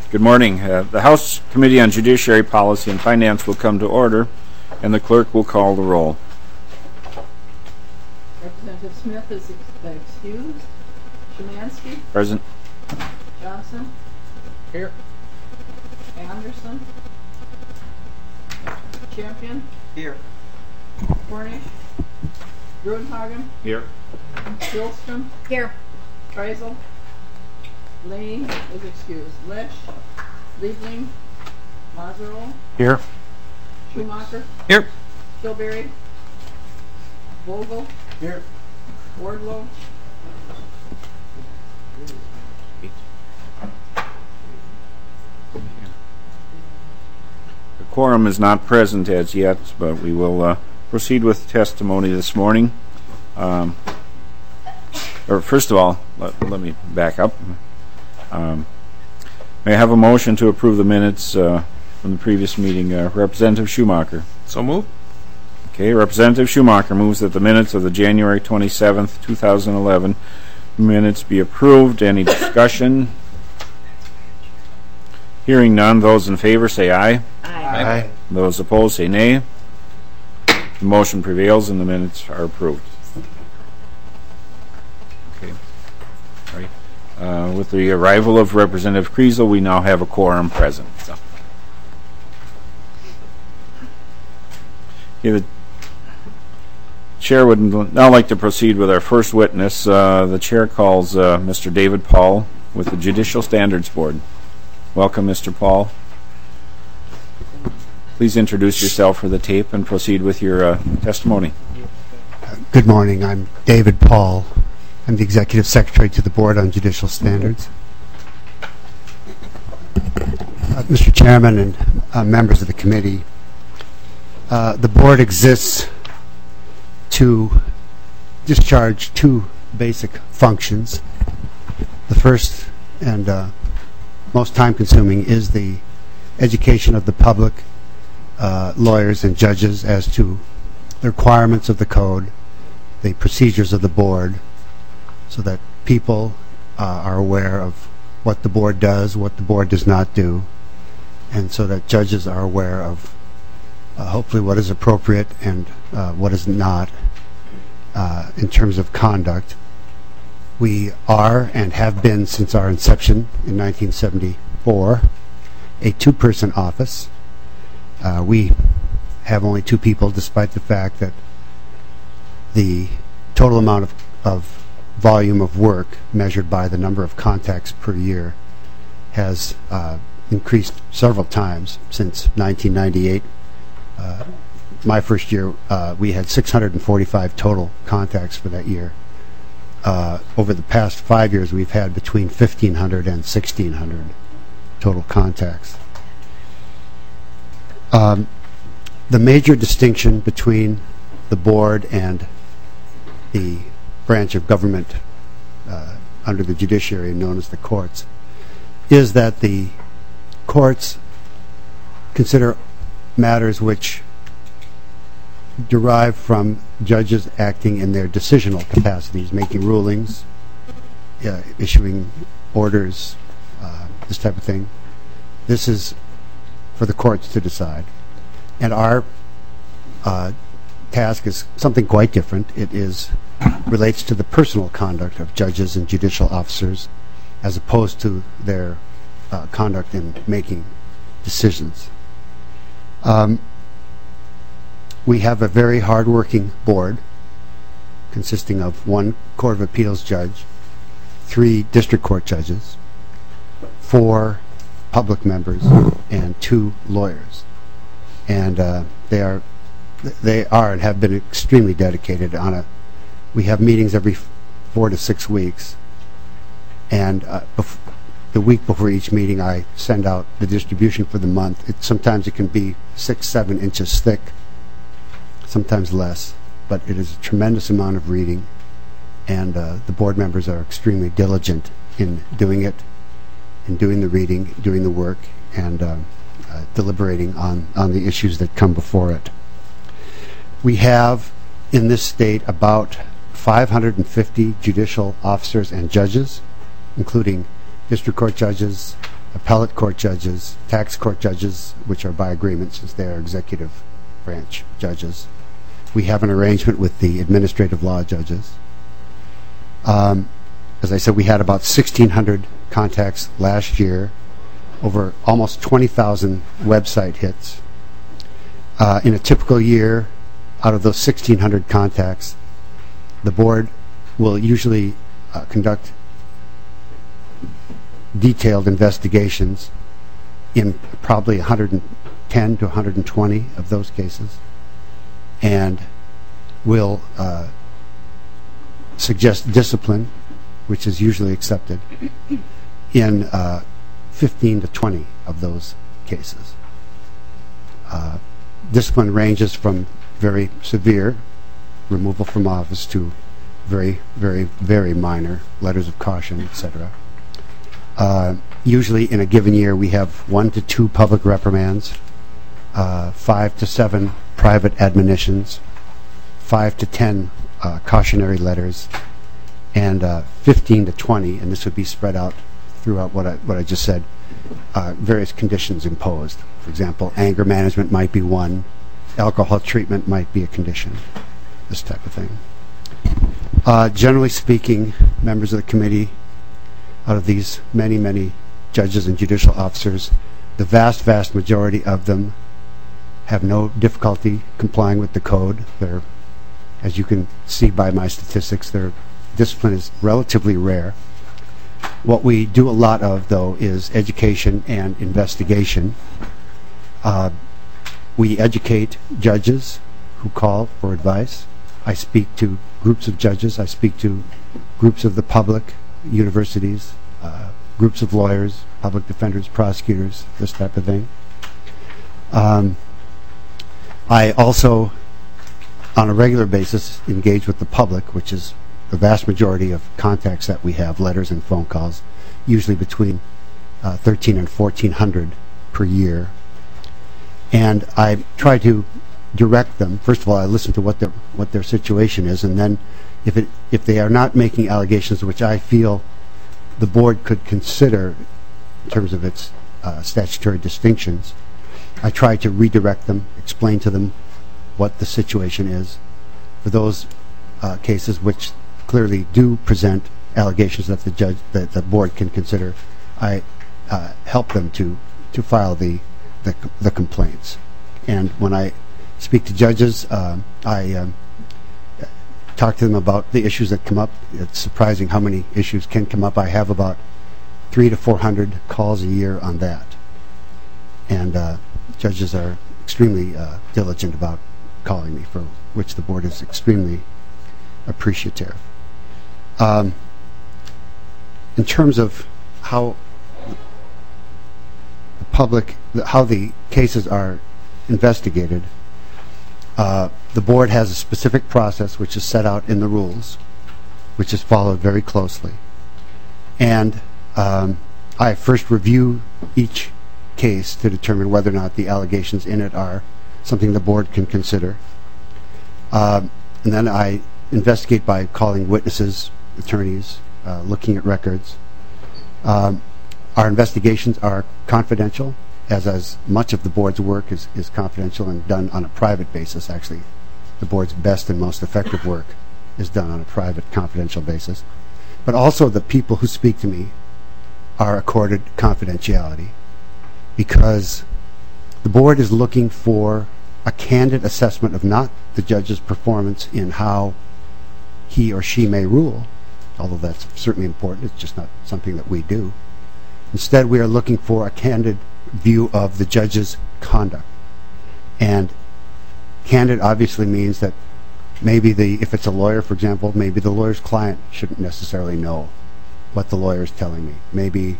Good morning. The House Committee on Judiciary Policy and Finance will come to order, and the clerk will call the roll. Representative Smith is excused. Szymanski? Present. Johnson? Here. Anderson? Champion? Here. Cornish? Gruenhagen? Here. Hillstrom? Here. Kreisel? Lane is excused. Lesh? Liebling? Mazerow? Here. Schumacher? Here. Tilbury? Vogel? Here. Wardlow? The quorum is not present as yet, but we will proceed with testimony this morning. First of all, let me back up. May I have a motion to approve the minutes from the previous meeting? Representative Schumacher. So moved. Okay, Representative Schumacher moves that the minutes of the January 27th, 2011 minutes be approved. Any discussion? Hearing none, those in favor say aye. Aye. Those opposed say nay. The motion prevails and the minutes are approved. Okay. All right. With the arrival of Representative Kreisel, we now have a quorum present. So. Okay, the Chair would now like to proceed with our first witness. The Chair calls Mr. David Paul with the Judicial Standards Board. Welcome, Mr. Paul. Please introduce yourself for the tape and proceed with your testimony. Good morning. I'm David Paul. I'm the Executive Secretary to the Board on Judicial Standards. Mr. Chairman and members of the committee, the Board exists to discharge two basic functions. The first and most time-consuming is the education of the public, lawyers and judges as to the requirements of the code, the procedures of the board, so that people are aware of what the board does, what the board does not do, and so that judges are aware of hopefully what is appropriate and what is not in terms of conduct. We are and have been since our inception in 1974 a two-person office. We have only two people, despite the fact that the total amount of volume of work measured by the number of contacts per year has increased several times since 1998. My first year, we had 645 total contacts for that year. Over the past 5 years, we've had between 1,500 and 1,600 total contacts. The major distinction between the board and the branch of government under the judiciary known as the courts is that the courts consider matters which derive from judges acting in their decisional capacities, making rulings, issuing orders, this type of thing. This is for the courts to decide. And our task is something quite different. It relates to the personal conduct of judges and judicial officers as opposed to their conduct in making decisions. We have a very hard-working board consisting of one Court of Appeals judge, 3 district court judges, 4 public members, and 2 lawyers. And they are and have been extremely dedicated on we have meetings every 4 to 6 weeks, and the week before each meeting I send out the distribution for the month. Sometimes it can be 6-7 inches thick, sometimes less, but it is a tremendous amount of reading, and the board members are extremely diligent in doing it, in doing the reading, doing the work, and deliberating on the issues that come before it. We have in this state about 550 judicial officers and judges, including district court judges, appellate court judges, tax court judges, which are by agreement since they are executive branch judges. We have an arrangement with the administrative law judges. As I said, we had about 1,600 contacts last year, over almost 20,000 website hits. In a typical year, out of those 1,600 contacts, the board will usually conduct detailed investigations in probably 110 to 120 of those cases, and will suggest discipline, which is usually accepted, in 15 to 20 of those cases. Discipline ranges from very severe, removal from office, to very, very, very minor, letters of caution, etc. Usually in a given year we have 1 to 2 public reprimands, 5 to 7 private admonitions, 5 to 10 cautionary letters, and 15 to 20, and this would be spread out throughout what I just said, various conditions imposed. For example, anger management might be one, alcohol treatment might be a condition, this type of thing. Generally speaking, members of the committee, out of these many, many judges and judicial officers, the vast, vast majority of them have no difficulty complying with the code. They're, as you can see by my statistics, their discipline is relatively rare. What we do a lot of, though, is education and investigation. We educate judges who call for advice. I speak to groups of judges. I speak to groups of the public, universities, groups of lawyers, public defenders, prosecutors, this type of thing. I also, on a regular basis, engage with the public, which is the vast majority of contacts that we have, letters and phone calls, usually between 1,300 and 1,400 per year. And I try to direct them. First of all, I listen to what their situation is, and then if they are not making allegations which I feel the board could consider in terms of its statutory distinctions, I try to redirect them, explain to them what the situation is. For those cases which clearly do present allegations that the board can consider, I help them to file the complaints. And when I speak to judges, I talk to them about the issues that come up. It's surprising how many issues can come up. I have about 300 to 400 calls a year on that. And judges are extremely diligent about calling me, for which the board is extremely appreciative. In terms of how the public, how the cases are investigated, the board has a specific process which is set out in the rules, which is followed very closely. And I first review each case to determine whether or not the allegations in it are something the board can consider. And then I investigate by calling witnesses, attorneys, looking at records. Our investigations are confidential, as much of the board's work is confidential and done on a private basis. Actually, the board's best and most effective work is done on a private, confidential basis. But also the people who speak to me are accorded confidentiality, because the board is looking for a candid assessment of not the judge's performance in how he or she may rule, although that's certainly important. It's just not something that we do. Instead, we are looking for a candid view of the judge's conduct. And candid obviously means that maybe if it's a lawyer, for example, maybe the lawyer's client shouldn't necessarily know what the lawyer is telling me. Maybe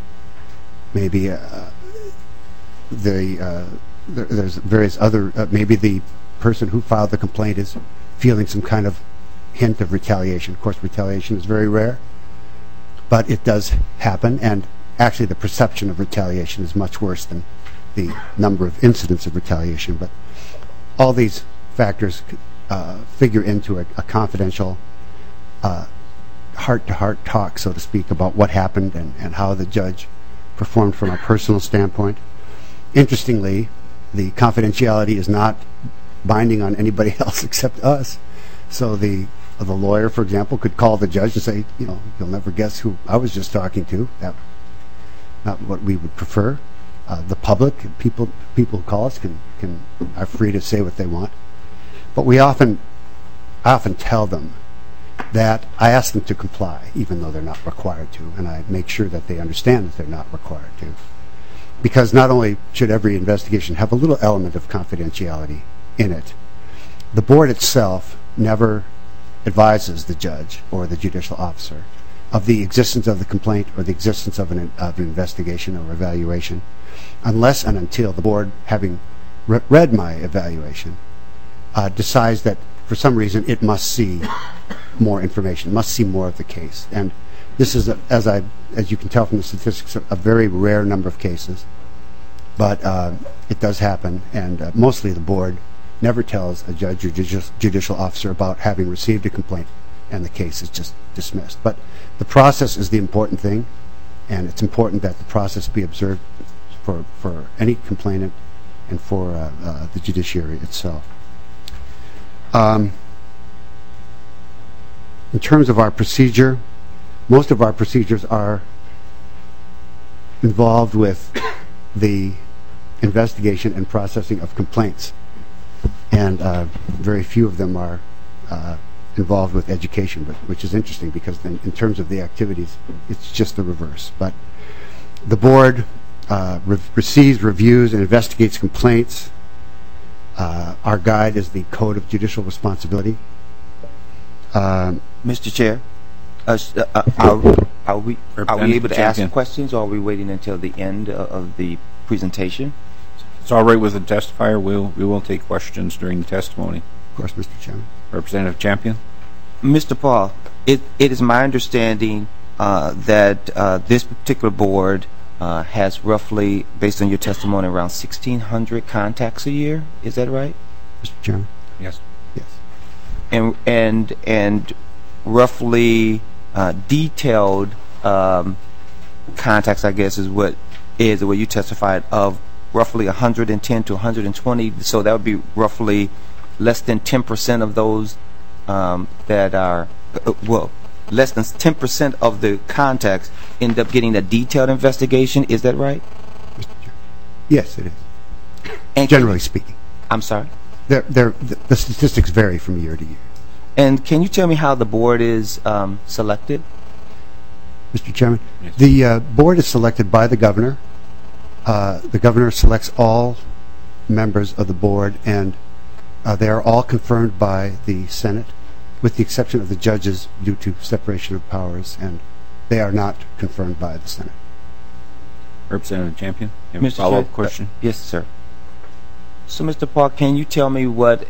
there's various other, maybe the person who filed the complaint is feeling some kind of hint of retaliation. Of course, retaliation is very rare, but it does happen, and actually the perception of retaliation is much worse than the number of incidents of retaliation. But all these factors figure into a confidential heart-to-heart talk, so to speak, about what happened and how the judge performed from a personal standpoint. Interestingly, the confidentiality is not binding on anybody else except us. So the lawyer, for example, could call the judge and say, you'll never guess who I was just talking to. That's not what we would prefer. The public, people who call us are free to say what they want. But I often tell them that I ask them to comply, even though they're not required to, and I make sure that they understand that they're not required to. Because not only should every investigation have a little element of confidentiality in it, the board itself never advises the judge or the judicial officer of the existence of the complaint or the existence of an investigation or evaluation, unless and until the board, having read my evaluation, decides that for some reason it must see more information, must see more of the case. And this is, as you can tell from the statistics, a very rare number of cases, but it does happen, and mostly the board never tells a judge or judicial officer about having received a complaint, and the case is just dismissed. But the process is the important thing, and it's important that the process be observed for any complainant and for the judiciary itself. In terms of our procedure, most of our procedures are involved with the investigation and processing of complaints, and very few of them are involved with education, which is interesting because in terms of the activities, it's just the reverse. But the board receives, reviews, and investigates complaints. Our guide is the Code of Judicial Responsibility. Mr. Chair, are we able to ask questions, or are we waiting until the end of the presentation? It's all right with the testifier. We will take questions during the testimony. Of course, Mr. Chairman. Representative Champion. Mr. Paul, it is my understanding that this particular board has roughly, based on your testimony, around 1,600 contacts a year. Is that right? Mr. Chairman? Yes. Yes. And roughly detailed contacts, I guess, is what you testified of, roughly 110 to 120. So that would be roughly less than 10% of those that are, less than 10% of the contacts end up getting a detailed investigation. Is that right? Mr. Chairman? Yes, it is. And generally speaking. I'm sorry? The statistics vary from year to year. And can you tell me how the board is selected? Mr. Chairman? Yes. The board is selected by the governor. The governor selects all members of the board, and they are all confirmed by the Senate, with the exception of the judges due to separation of powers, and they are not confirmed by the Senate. Representative Champion, you have a Mr. follow-up Chair, question? Yes, sir. So, Mr. Paul, can you tell me what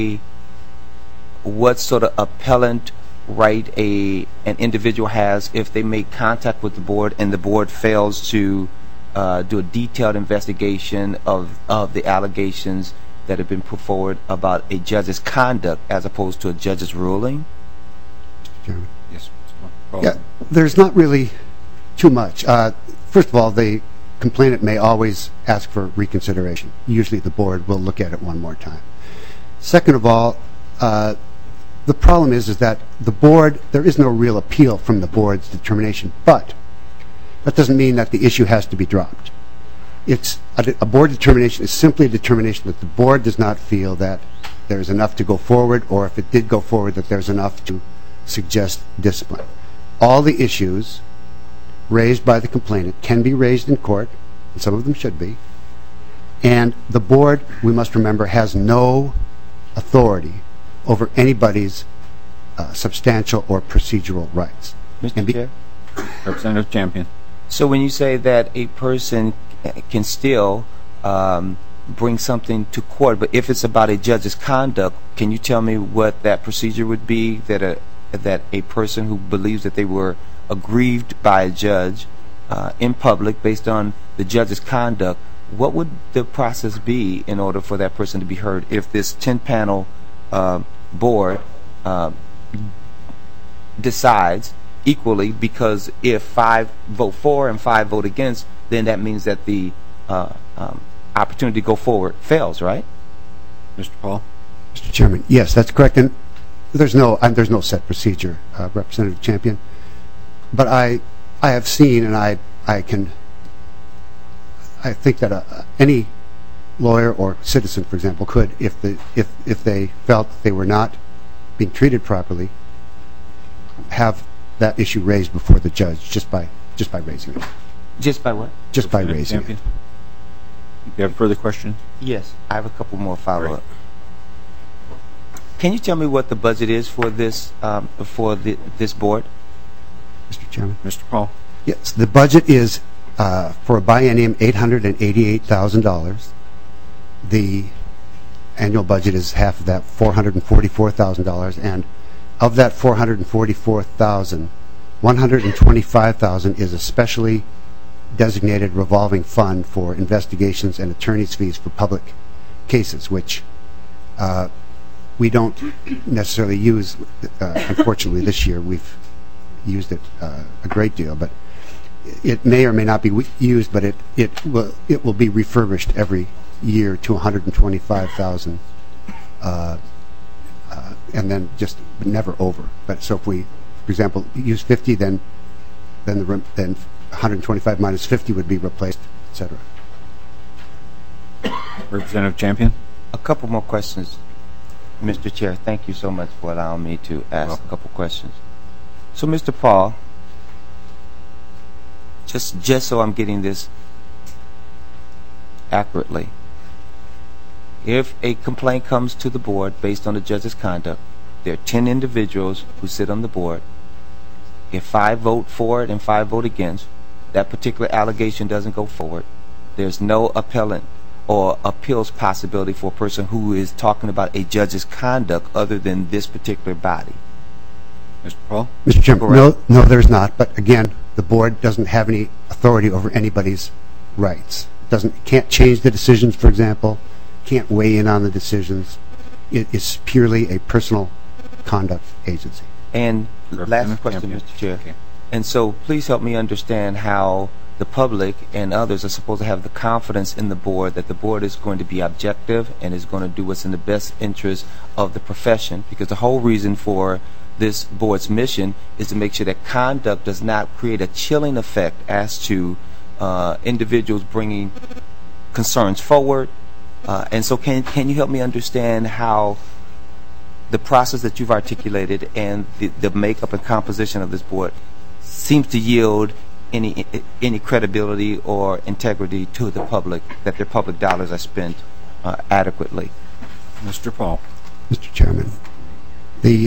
sort of appellant right an individual has if they make contact with the board and the board fails to do a detailed investigation of the allegations that have been put forward about a judge's conduct as opposed to a judge's ruling? Mr. Chairman? Yes. Yeah, there's not really too much. First of all, the complainant may always ask for reconsideration. Usually the board will look at it one more time. Second of all, the problem is that the board, there is no real appeal from the board's determination, but that doesn't mean that the issue has to be dropped. It's a board determination is simply a determination that the board does not feel that there's enough to go forward, or if it did go forward, that there's enough to suggest discipline. All the issues raised by the complainant can be raised in court, and some of them should be, and the board, we must remember, has no authority over anybody's substantial or procedural rights. Mr. Chair? Representative Champion. So when you say that a person can still bring something to court, but if it's about a judge's conduct, can you tell me what that procedure would be, that a person who believes that they were aggrieved by a judge in public based on the judge's conduct, what would the process be in order for that person to be heard if this 10-panel board decides equally, because if 5 vote for and 5 vote against, then that means that the opportunity to go forward fails, right? Mr. Paul? Mr. Chairman, yes, that's correct. And there's no set procedure, Representative Champion. But I have seen, and I think that any lawyer or citizen, for example, could, if they felt that they were not being treated properly, have that issue raised before the judge just by raising it. Just by what? Just by Representative raising Champion? it. You have further questions? Yes, I have a couple more follow-up. Can you tell me what the budget is for this this board? Mr. Chairman? Mr. Paul? Yes, the budget is for a biennium $888,000. The annual budget is half of that, $444,000, and of that $444,000, $125,000 is a specially designated revolving fund for investigations and attorney's fees for public cases, which we don't necessarily use. Unfortunately, this year we've used it a great deal, but it may or may not be used. But it will be refurbished every year to $125,000, and then just never over. But so if we, for example, use 50, then 125 minus 50 would be replaced, etc. Representative Champion? A couple more questions, Mr. Chair. Thank you so much for allowing me to ask a couple questions. So, Mr. Paul, just so I'm getting this accurately, if a complaint comes to the board based on the judge's conduct, there are 10 individuals who sit on the board. If 5 vote for it and 5 vote against, that particular allegation doesn't go forward. There's no appellant or appeals possibility for a person who is talking about a judge's conduct other than this particular body. Mr. Paul? Mr. Chairman, no, there's not. But again, the board doesn't have any authority over anybody's rights. Can't change the decisions, for example. Can't weigh in on the decisions. It is purely a personal conduct agency. And last question, Mr. Chair. Okay. And so please help me understand how the public and others are supposed to have the confidence in the board that the board is going to be objective and is going to do what's in the best interest of the profession, because the whole reason for this board's mission is to make sure that conduct does not create a chilling effect as to individuals bringing concerns forward. And so can you help me understand how the process that you've articulated and the makeup and composition of this board seems to yield any credibility or integrity to the public, that their public dollars are spent adequately? Mr. Paul? Mr. Chairman, the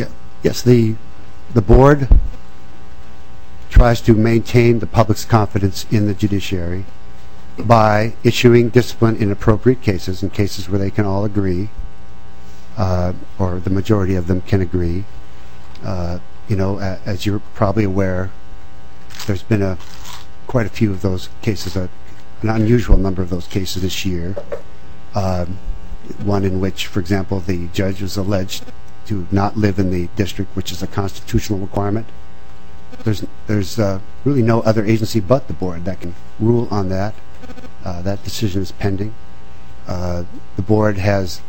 board tries to maintain the public's confidence in the judiciary by issuing discipline in appropriate cases, in cases where they can all agree, or the majority of them can agree. As you're probably aware, there's been quite a few of those cases, an unusual number of those cases this year. One in which, for example, the judge was alleged to not live in the district, which is a constitutional requirement. There's really no other agency but the board that can rule on that. That decision is pending. The board has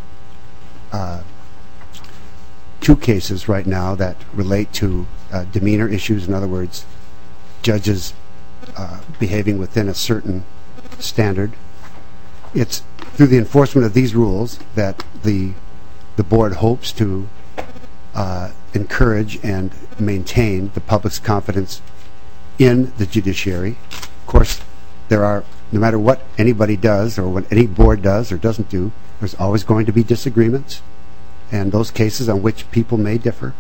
2 cases right now that relate to demeanor issues. In other words, judges behaving within a certain standard. It's through the enforcement of these rules that the board hopes to encourage and maintain the public's confidence in the judiciary. Of course, there are, no matter what anybody does or what any board does or doesn't do, there's always going to be disagreements and those cases on which people may differ.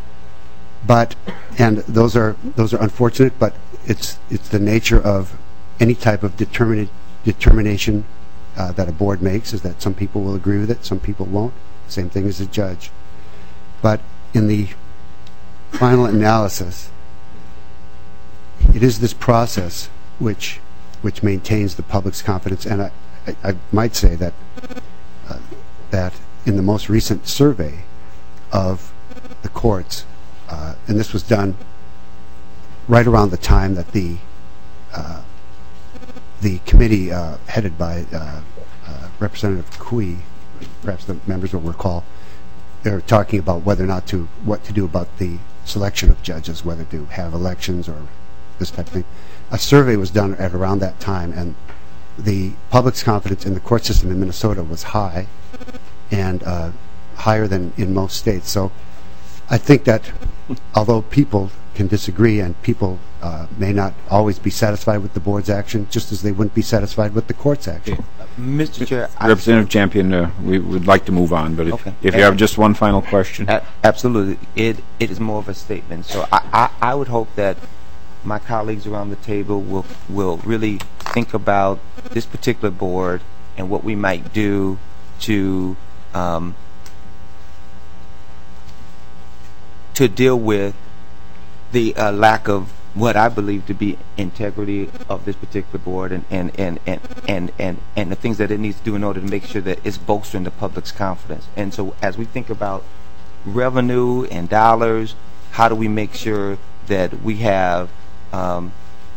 And those are unfortunate, but it's the nature of any type of determination that a board makes, is that some people will agree with it, some people won't. Same thing as a judge. But in the final analysis, it is this process which maintains the public's confidence. And I might say that that in the most recent survey of the courts, and this was done right around the time that the committee headed by Representative Cui, perhaps the members will recall, they're talking about whether or not what to do about the selection of judges, whether to have elections or this type of thing. A survey was done at around that time, and the public's confidence in the court system in Minnesota was high, and higher than in most states. So I think that although people can disagree and people may not always be satisfied with the board's action, just as they wouldn't be satisfied with the court's action. Mr. Chair, Representative Champion, we would like to move on, but if you have just one final question. Absolutely. It is more of a statement. So I would hope that my colleagues around the table will really think about this particular board and what we might do to deal with the lack of what I believe to be integrity of this particular board and the things that it needs to do in order to make sure that it's bolstering the public's confidence. And so as we think about revenue and dollars, how do we make sure that we have all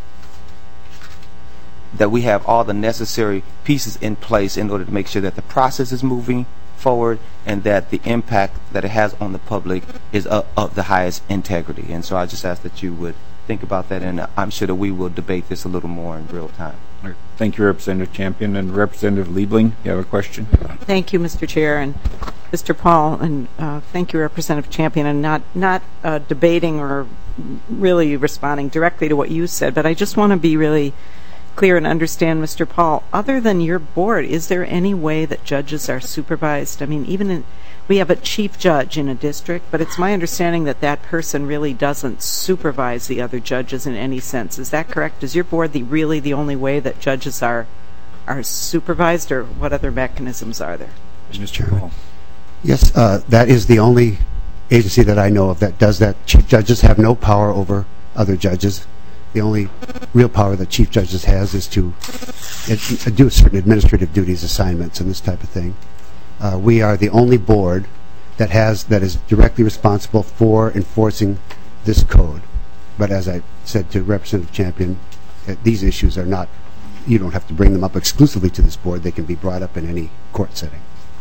the necessary pieces in place in order to make sure that the process is moving forward and that the impact that it has on the public is of the highest integrity. And so I just ask that you would think about that, and I'm sure that we will debate this a little more in real time. Thank you, Representative Champion. And Representative Liebling, you have a question? Thank you, Mr. Chair, and Mr. Paul, and thank you, Representative Champion, and not debating or really responding directly to what you said, but I just want to be really clear and understand, Mr. Paul, other than your board, is there any way that judges are supervised? I mean, we have a chief judge in a district, but it's my understanding that that person really doesn't supervise the other judges in any sense. Is that correct? Is your board really the only way that judges are supervised, or what other mechanisms are there? Mr. Chairman. Yes, that is the only agency that I know of that does that. Chief judges have no power over other judges. The only real power that chief judges has is to do certain administrative duties, assignments, and this type of thing. We are the only board that is directly responsible for enforcing this code. But as I said to Representative Champion, these issues are not, you don't have to bring them up exclusively to this board. They can be brought up in any court setting,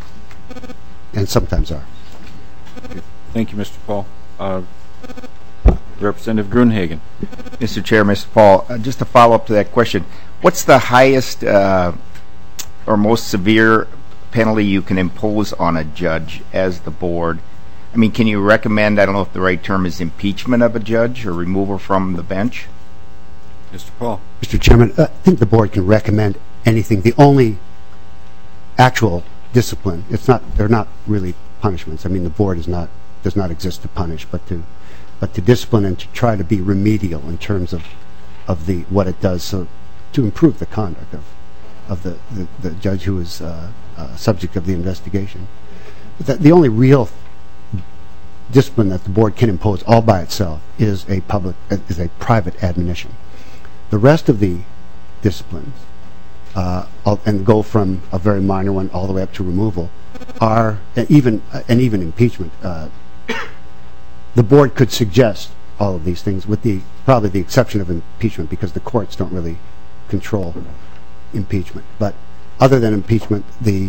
and sometimes are. Thank you, Mr. Paul. Representative Grunhagen. Mr. Chair, Mr. Paul, just to follow up to that question, what's the highest or most severe penalty you can impose on a judge as the board? I mean, can you recommend, I don't know if the right term is impeachment of a judge or removal from the bench? Mr. Paul. Mr. Chairman, I think the board can recommend anything. The only actual discipline, they're not really punishments. I mean, the board does not exist to punish, but to discipline and to try to be remedial in terms of what it does, so to improve the conduct of the judge who is subject of the investigation. But the only real discipline that the board can impose all by itself is a private admonition. The rest of the disciplines, and go from a very minor one all the way up to removal, are even impeachment. The board could suggest all of these things, with probably the exception of impeachment, because the courts don't really control impeachment. But other than impeachment, the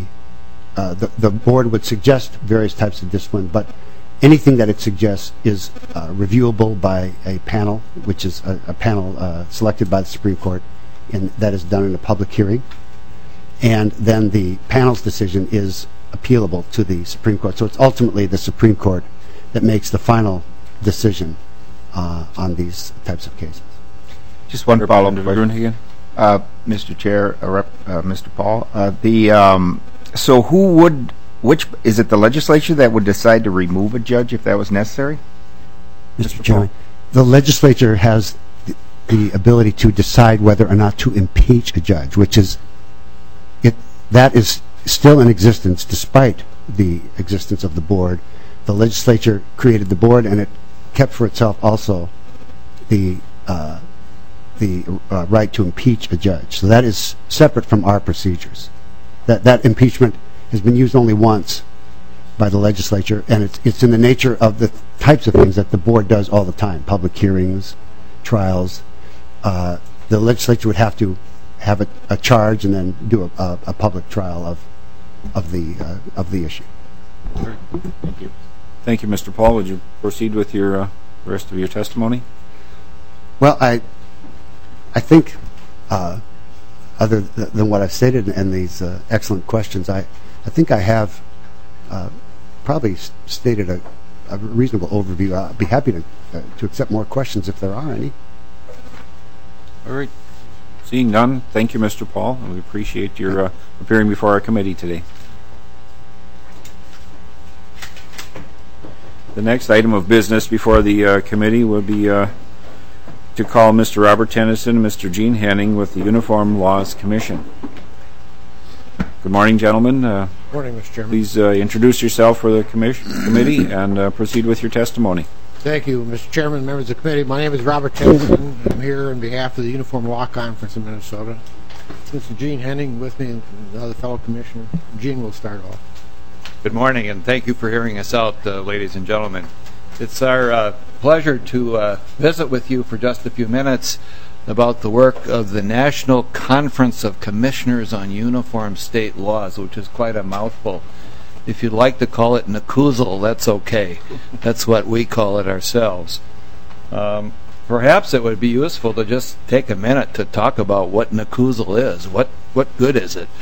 board would suggest various types of discipline, but anything that it suggests is reviewable by a panel, which is a panel selected by the Supreme Court, and that is done in a public hearing. And then the panel's decision is appealable to the Supreme Court. So it's ultimately the Supreme Court that makes the final decision on these types of cases. Just one follow-up question. Mr. Chair, Mr. Paul, so which is it the legislature that would decide to remove a judge if that was necessary? Mr. Chairman, the legislature has the ability to decide whether or not to impeach a judge, that is still in existence despite the existence of the board. The legislature created the board, and it kept for itself also the right to impeach a judge. So that is separate from our procedures. That impeachment has been used only once by the legislature, and it's in the nature of the types of things that the board does all the time: public hearings, trials, the legislature would have to have a charge and then do a public trial of the issue. Thank you. Thank you, Mr. Paul. Would you proceed with your rest of your testimony? Well, I think other than what I've stated in these excellent questions, I think I have probably stated a reasonable overview. I'll be happy to accept more questions if there are any. All right. Seeing none, thank you, Mr. Paul, and we appreciate your appearing before our committee today. The next item of business before the committee would be to call Mr. Robert Tennyson and Mr. Gene Henning with the Uniform Laws Commission. Good morning, gentlemen. Good morning, Mr. Chairman. Please introduce yourself for the committee and proceed with your testimony. Thank you, Mr. Chairman, members of the committee. My name is Robert Tennyson. I'm here on behalf of the Uniform Law Conference in Minnesota. Mr. Gene Henning with me, and another fellow commissioner. Gene will start off. Good morning, and thank you for hearing us out, ladies and gentlemen. It's our pleasure to visit with you for just a few minutes about the work of the National Conference of Commissioners on Uniform State Laws, which is quite a mouthful. If you'd like to call it NACUSL, that's okay. That's what we call it ourselves. Perhaps it would be useful to just take a minute to talk about what NACUSL is. What good is it?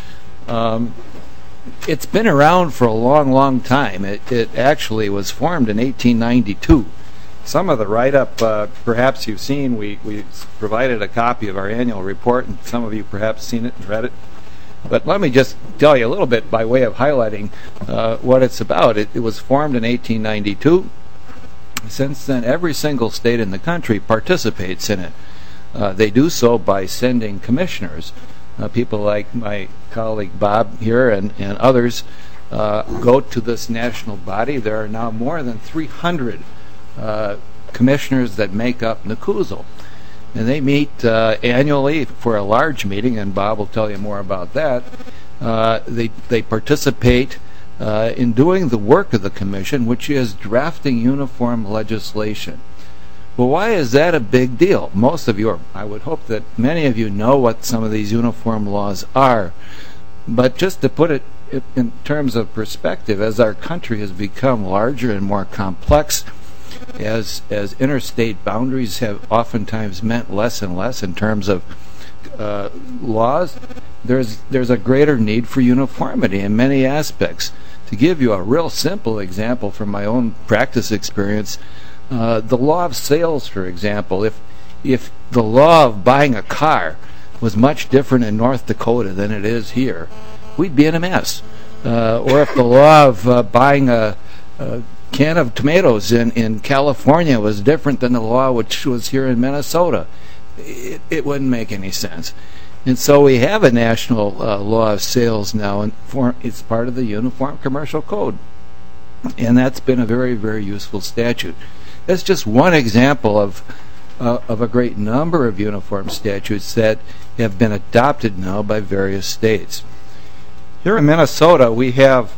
It's been around for a long, long time. It actually was formed in 1892. Some of the write-up, perhaps you've seen, we provided a copy of our annual report, and some of you perhaps seen it and read it. But let me just tell you a little bit by way of highlighting what it's about. It was formed in 1892. Since then, every single state in the country participates in it. They do so by sending commissioners. People like my colleague Bob here and others go to this national body. There are now more than 300 commissioners that make up NACUSL. And they meet annually for a large meeting, and Bob will tell you more about that. They participate in doing the work of the commission, which is drafting uniform legislation. Well, why is that a big deal? Most of you, or I would hope that many of you know what some of these uniform laws are. But just to put it in terms of perspective, as our country has become larger and more complex, as interstate boundaries have oftentimes meant less and less in terms of laws, there's a greater need for uniformity in many aspects. To give you a real simple example from my own practice experience, the law of sales, for example, if the law of buying a car was much different in North Dakota than it is here, we'd be in a mess. Or if the law of buying a can of tomatoes in California was different than the law which was here in Minnesota, it wouldn't make any sense. And so we have a national law of sales now, and it's part of the Uniform Commercial Code. And that's been a very, very useful statute. That's just one example of a great number of uniform statutes that have been adopted now by various states. Here in Minnesota, we have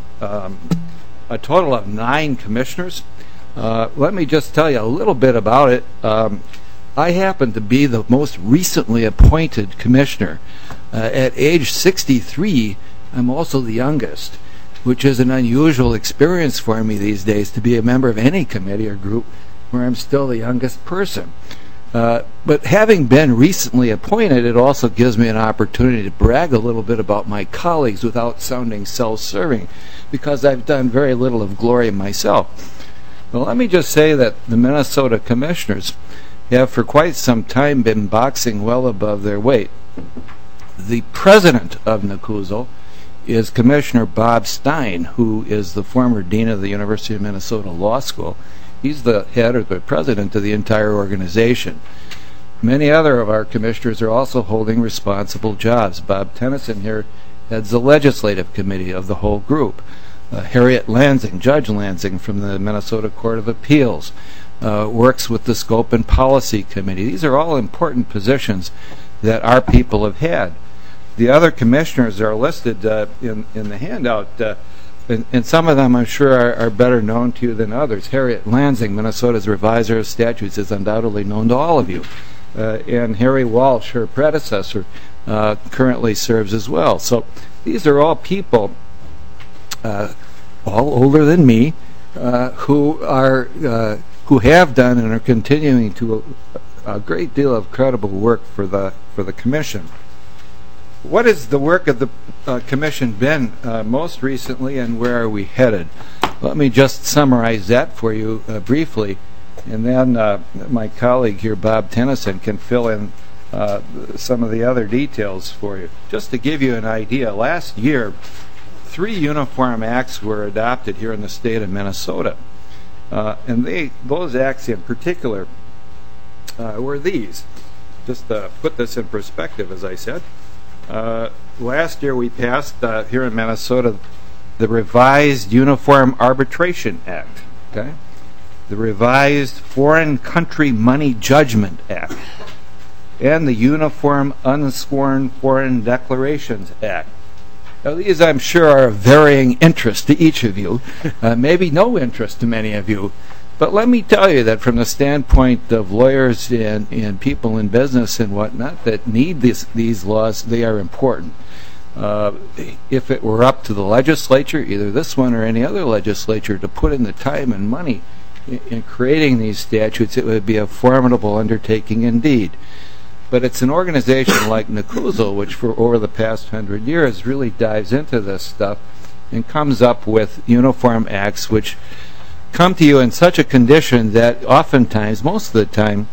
a total of 9 commissioners. Let me just tell you a little bit about it. I happen to be the most recently appointed commissioner. At age 63, I'm also the youngest, which is an unusual experience for me these days to be a member of any committee or group where I'm still the youngest person. But having been recently appointed, it also gives me an opportunity to brag a little bit about my colleagues without sounding self-serving, because I've done very little of glory myself. Well, let me just say that the Minnesota commissioners have for quite some time been boxing well above their weight. The president of NACUSL is Commissioner Bob Stein, who is the former dean of the University of Minnesota Law School. He's the head or the president of the entire organization. Many other of our commissioners are also holding responsible jobs. Bob Tennyson here heads the legislative committee of the whole group. Harriet Lansing, Judge Lansing from the Minnesota Court of Appeals, works with the Scope and Policy Committee. These are all important positions that our people have had. The other commissioners are listed in the handout, and some of them I'm sure are better known to you than others. Harriet Lansing, Minnesota's Reviser of Statutes, is undoubtedly known to all of you. and Harry Walsh, her predecessor, currently serves as well. So these are all people, all older than me, who have done and are continuing to a great deal of credible work for the commission. What has the work of the commission been most recently, and where are we headed? Let me just summarize that for you briefly, and then my colleague here, Bob Tennyson, can fill in some of the other details for you. Just to give you an idea, last year 3 uniform acts were adopted here in the state of Minnesota, and those acts in particular were these. Just to put this in perspective, as I said, last year we passed here in Minnesota the Revised Uniform Arbitration Act, okay? The Revised Foreign Country Money Judgment Act, and the Uniform Unsworn Foreign Declarations Act. Now, these, I'm sure, are of varying interest to each of you, maybe no interest to many of you. But let me tell you that from the standpoint of lawyers and people in business and whatnot that need these laws, they are important. If it were up to the legislature, either this one or any other legislature, to put in the time and money in creating these statutes, it would be a formidable undertaking indeed. But it's an organization like NACUSL, which for over the past 100 years really dives into this stuff and comes up with uniform acts which come to you in such a condition that oftentimes, most of the time,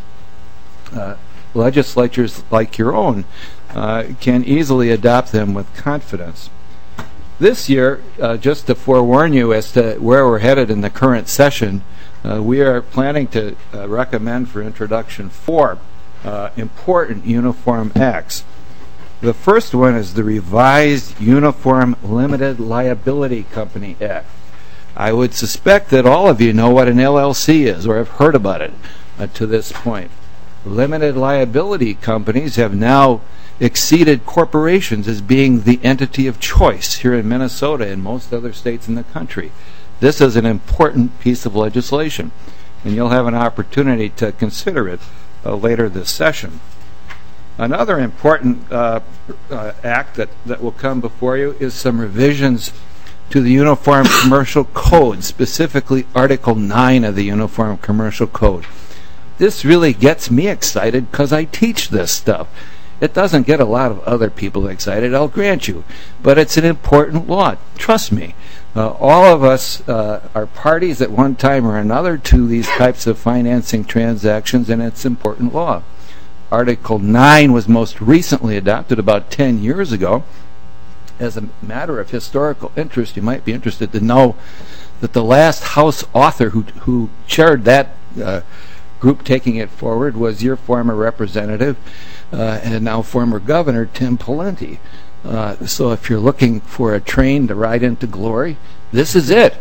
legislatures like your own can easily adopt them with confidence. This year, just to forewarn you as to where we're headed in the current session, we are planning to recommend for introduction 4 important uniform acts. The first one is the Revised Uniform Limited Liability Company Act. I would suspect that all of you know what an LLC is or have heard about it to this point. Limited liability companies have now exceeded corporations as being the entity of choice here in Minnesota and most other states in the country. This is an important piece of legislation, and you'll have an opportunity to consider it later this session. Another important act that will come before you is some revisions to the Uniform Commercial Code, specifically Article 9 of the Uniform Commercial Code. This really gets me excited because I teach this stuff. It doesn't get a lot of other people excited, I'll grant you, but it's an important law. Trust me. All of us are parties at one time or another to these types of financing transactions, and it's important law. Article 9 was most recently adopted about 10 years ago. As a matter of historical interest, you might be interested to know that the last House author who chaired that group taking it forward was your former representative and now former governor, Tim Pawlenty. So if you're looking for a train to ride into glory, this is it.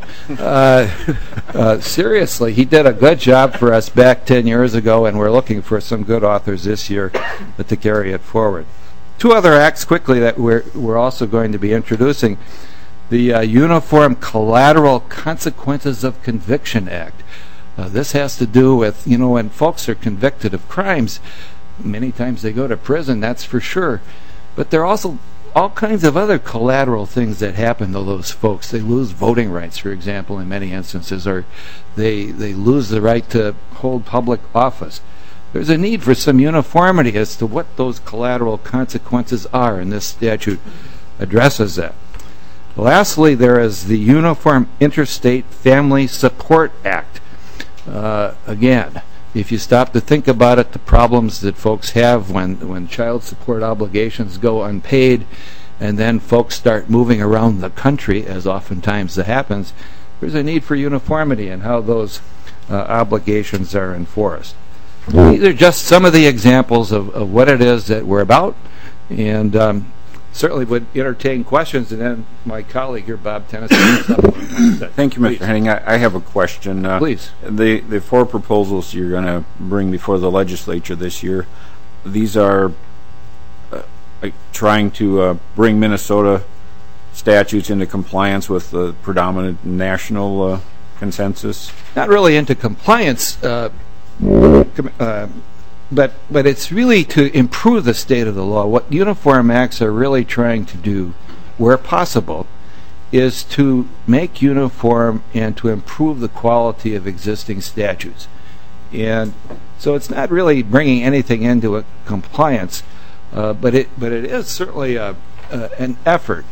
Seriously, he did a good job for us back 10 years ago, and we're looking for some good authors this year to carry it forward. 2 other acts quickly that we're also going to be introducing. The Uniform Collateral Consequences of Conviction Act. This has to do with, when folks are convicted of crimes, many times they go to prison, that's for sure. But there are also all kinds of other collateral things that happen to those folks. They lose voting rights, for example, in many instances, or they lose the right to hold public office. There's a need for some uniformity as to what those collateral consequences are, and this statute addresses that. Lastly, there is the Uniform Interstate Family Support Act. Again, if you stop to think about it, the problems that folks have when child support obligations go unpaid and then folks start moving around the country, as oftentimes that happens, there's a need for uniformity in how those obligations are enforced. These are just some of the examples of what it is that we're about, and certainly would entertain questions, and then my colleague here, Bob Tennyson. Thank you, Mr. Henning. I have a question. Please. The 4 proposals you're going to bring before the legislature this year, these are trying to bring Minnesota statutes into compliance with the predominant national consensus? Not really into compliance. but it's really to improve the state of the law. What uniform acts are really trying to do, where possible, is to make uniform and to improve the quality of existing statutes. And so it's not really bringing anything into a compliance, but it is certainly an effort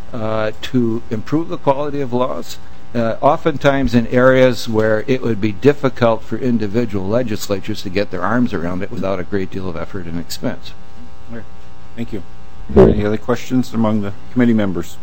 to improve the quality of laws, oftentimes in areas where it would be difficult for individual legislatures to get their arms around it without a great deal of effort and expense. Thank you. Any other questions among the committee members?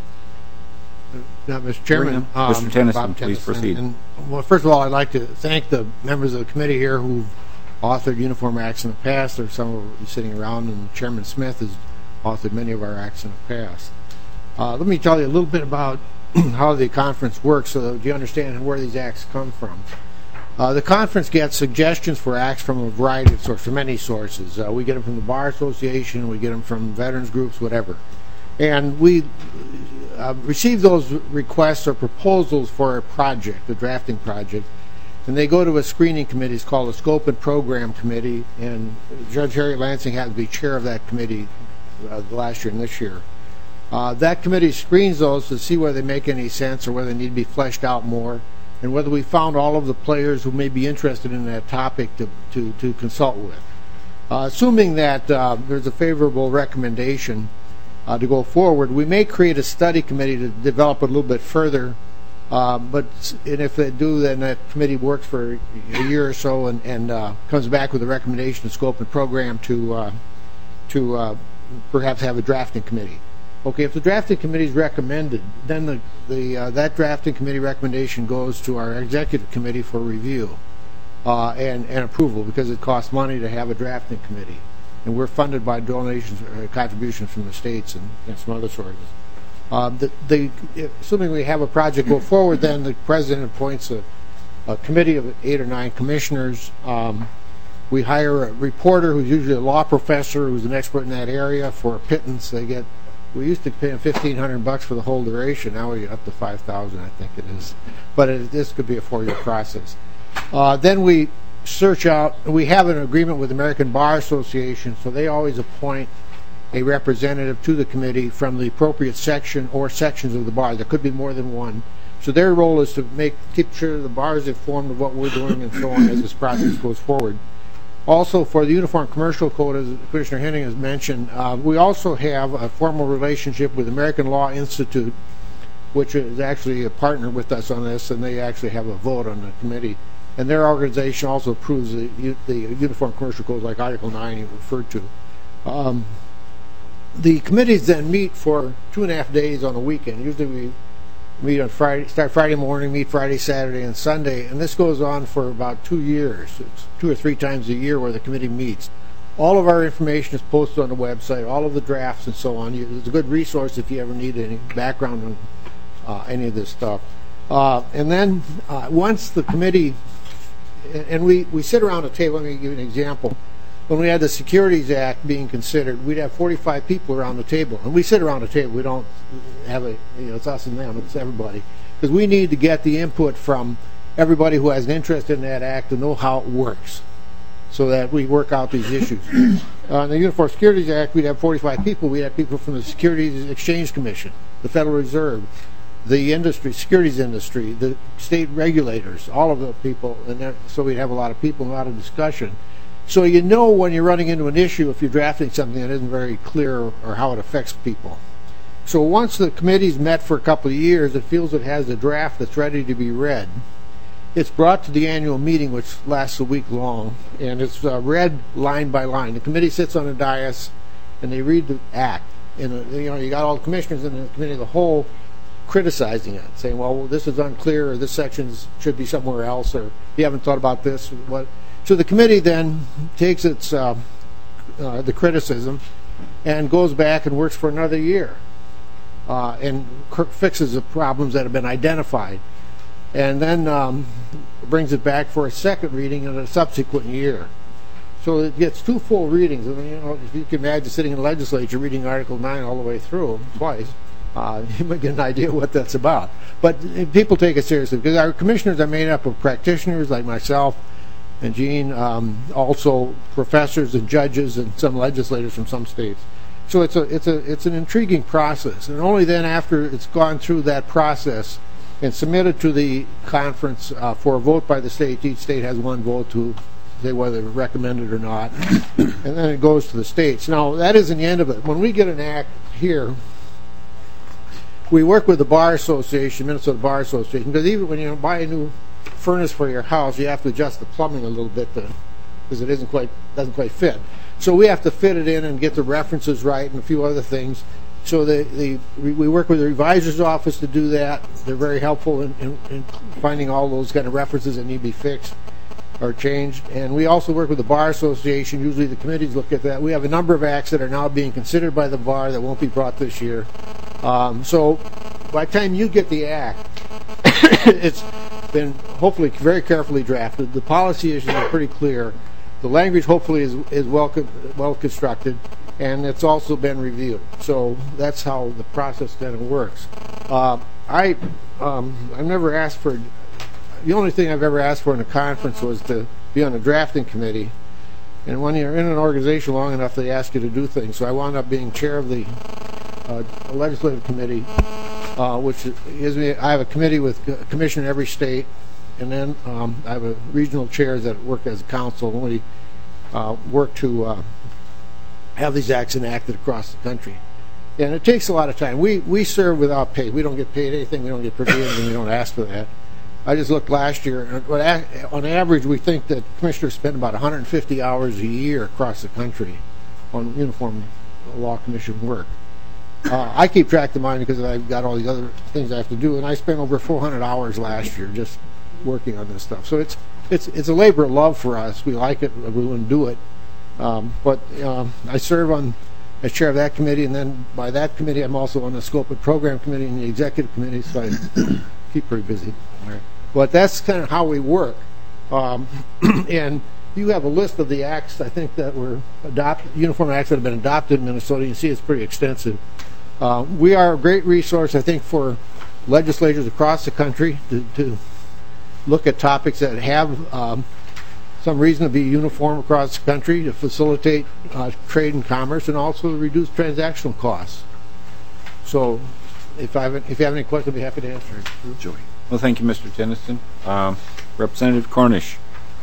Mr. Chairman, Mr. Tennyson, Bob please Tennyson. proceed. Well, first of all, I'd like to thank the members of the committee here who've authored uniform acts in the past. There's some of you sitting around, and Chairman Smith has authored many of our acts in the past. Let me tell you a little bit about how the conference works so that you understand where these acts come from. The conference gets suggestions for acts from a variety of sources, from many sources. We get them from the Bar Association, we get them from veterans groups, whatever. And we receive those requests or proposals for a project, a drafting project, and they go to a screening committee. It's called a Scope and Program Committee, and Judge Harry Lansing had to be chair of that committee last year and this year. That committee screens those to see whether they make any sense or whether they need to be fleshed out more, and whether we found all of the players who may be interested in that topic to consult with. Assuming that there's a favorable recommendation to go forward, we may create a study committee to develop it a little bit further, and if they do, then that committee works for a year or so and comes back with a recommendation of scope and program to perhaps have a drafting committee. Okay, if the drafting committee is recommended, then that drafting committee recommendation goes to our executive committee for review and approval, because it costs money to have a drafting committee. And we're funded by donations or contributions from the states and some other sources. Assuming we have a project go forward, then the president appoints a committee of 8 or 9 commissioners. We hire a reporter who's usually a law professor who's an expert in that area for a pittance. We used to pay them $1,500 for the whole duration. Now we get up to $5,000, I think it is. But this could be a 4-year process. Then we search out. We have an agreement with the American Bar Association, so they always appoint a representative to the committee from the appropriate section or sections of the bar. There could be more than one. So their role is to keep sure the bar is informed of what we're doing and so on as this process goes forward. Also, for the Uniform Commercial Code, as Commissioner Henning has mentioned, we also have a formal relationship with American Law Institute, which is actually a partner with us on this, and they actually have a vote on the committee. And their organization also approves the Uniform Commercial Code, like Article 9 you referred to. The committees then meet for 2.5 days on a weekend. Usually we meet on Friday, start Friday morning, meet Friday, Saturday, and Sunday, and this goes on for about 2 years. It's 2 or 3 times a year where the committee meets. All of our information is posted on the website, all of the drafts and so on. It's a good resource if you ever need any background on any of this stuff. And then once the committee, and we sit around a table. Let me give you an example. When we had the Securities Act being considered, we'd have 45 people around the table. And we sit around the table. We don't have it's us and them, it's everybody. Because we need to get the input from everybody who has an interest in that act to know how it works, so that we work out these issues. On the Uniform Securities Act, we'd have 45 people. We'd have people from the Securities Exchange Commission, the Federal Reserve, the industry, securities industry, the state regulators, all of the people. And so we'd have a lot of people, a lot of discussion. So you know when you're running into an issue if you're drafting something that isn't very clear or how it affects people. So once the committee's met for a couple of years, it feels it has a draft that's ready to be read. It's brought to the annual meeting, which lasts a week long, and it's read line by line. The committee sits on a dais, and they read the act. And you got all the commissioners in the committee of the whole criticizing it, saying, well, this is unclear, or this section should be somewhere else, or you haven't thought about this. What? So the committee then takes its the criticism and goes back and works for another year and fixes the problems that have been identified, and then brings it back for a second reading in a subsequent year. So it gets 2 full readings. I mean, if you can imagine sitting in the legislature reading Article 9 all the way through twice, you might get an idea what that's about. But people take it seriously, because our commissioners are made up of practitioners like myself, and Gene, also professors and judges and some legislators from some states. So it's an intriguing process, and only then after it's gone through that process and submitted to the conference for a vote by the state. Each state has one vote to say whether to recommend it or not, and then it goes to the states. Now, that isn't the end of it. When we get an act here, we work with the Bar Association, Minnesota Bar Association, because even when you buy a new furnace for your house, you have to adjust the plumbing a little bit because it doesn't quite fit. So we have to fit it in and get the references right and a few other things. So we work with the revisor's office to do that. They're very helpful in finding all those kind of references that need to be fixed or changed. And we also work with the Bar Association. Usually the committees look at that. We have a number of acts that are now being considered by the bar that won't be brought this year. So by the time you get the act, it's been hopefully very carefully drafted. The policy issues are pretty clear. The language hopefully is well constructed, and it's also been reviewed. So that's how the process kind of works. I've never asked for. The only thing I've ever asked for in a conference was to be on a drafting committee. And when you're in an organization long enough, they ask you to do things. So I wound up being chair of the legislative committee, which gives me. I have a committee with a commissioner in every state, and then I have a regional chairs that work as a council, and we work to have these acts enacted across the country. And it takes a lot of time. We serve without pay. We don't get paid anything. We don't get per diem, and we don't ask for that. I just looked last year. On average, we think that commissioners spend about 150 hours a year across the country on uniform law commission work. I keep track of mine because I've got all these other things I have to do, and I spent over 400 hours last year just working on this stuff. So it's a labor of love for us. We like it. We wouldn't do it. But I serve as chair of that committee, and then by that committee, I'm also on the scope and program committee and the executive committee, so I keep pretty busy. But that's kind of how we work. And you have a list of the acts, I think, that were uniform acts that have been adopted in Minnesota. You see it's pretty extensive. We are a great resource, I think, for legislators across the country to look at topics that have some reason to be uniform across the country, to facilitate trade and commerce, and also to reduce transactional costs. So if you have any questions, I'd be happy to answer. Joey. Well, thank you, Mr. Tennyson. Representative Cornish.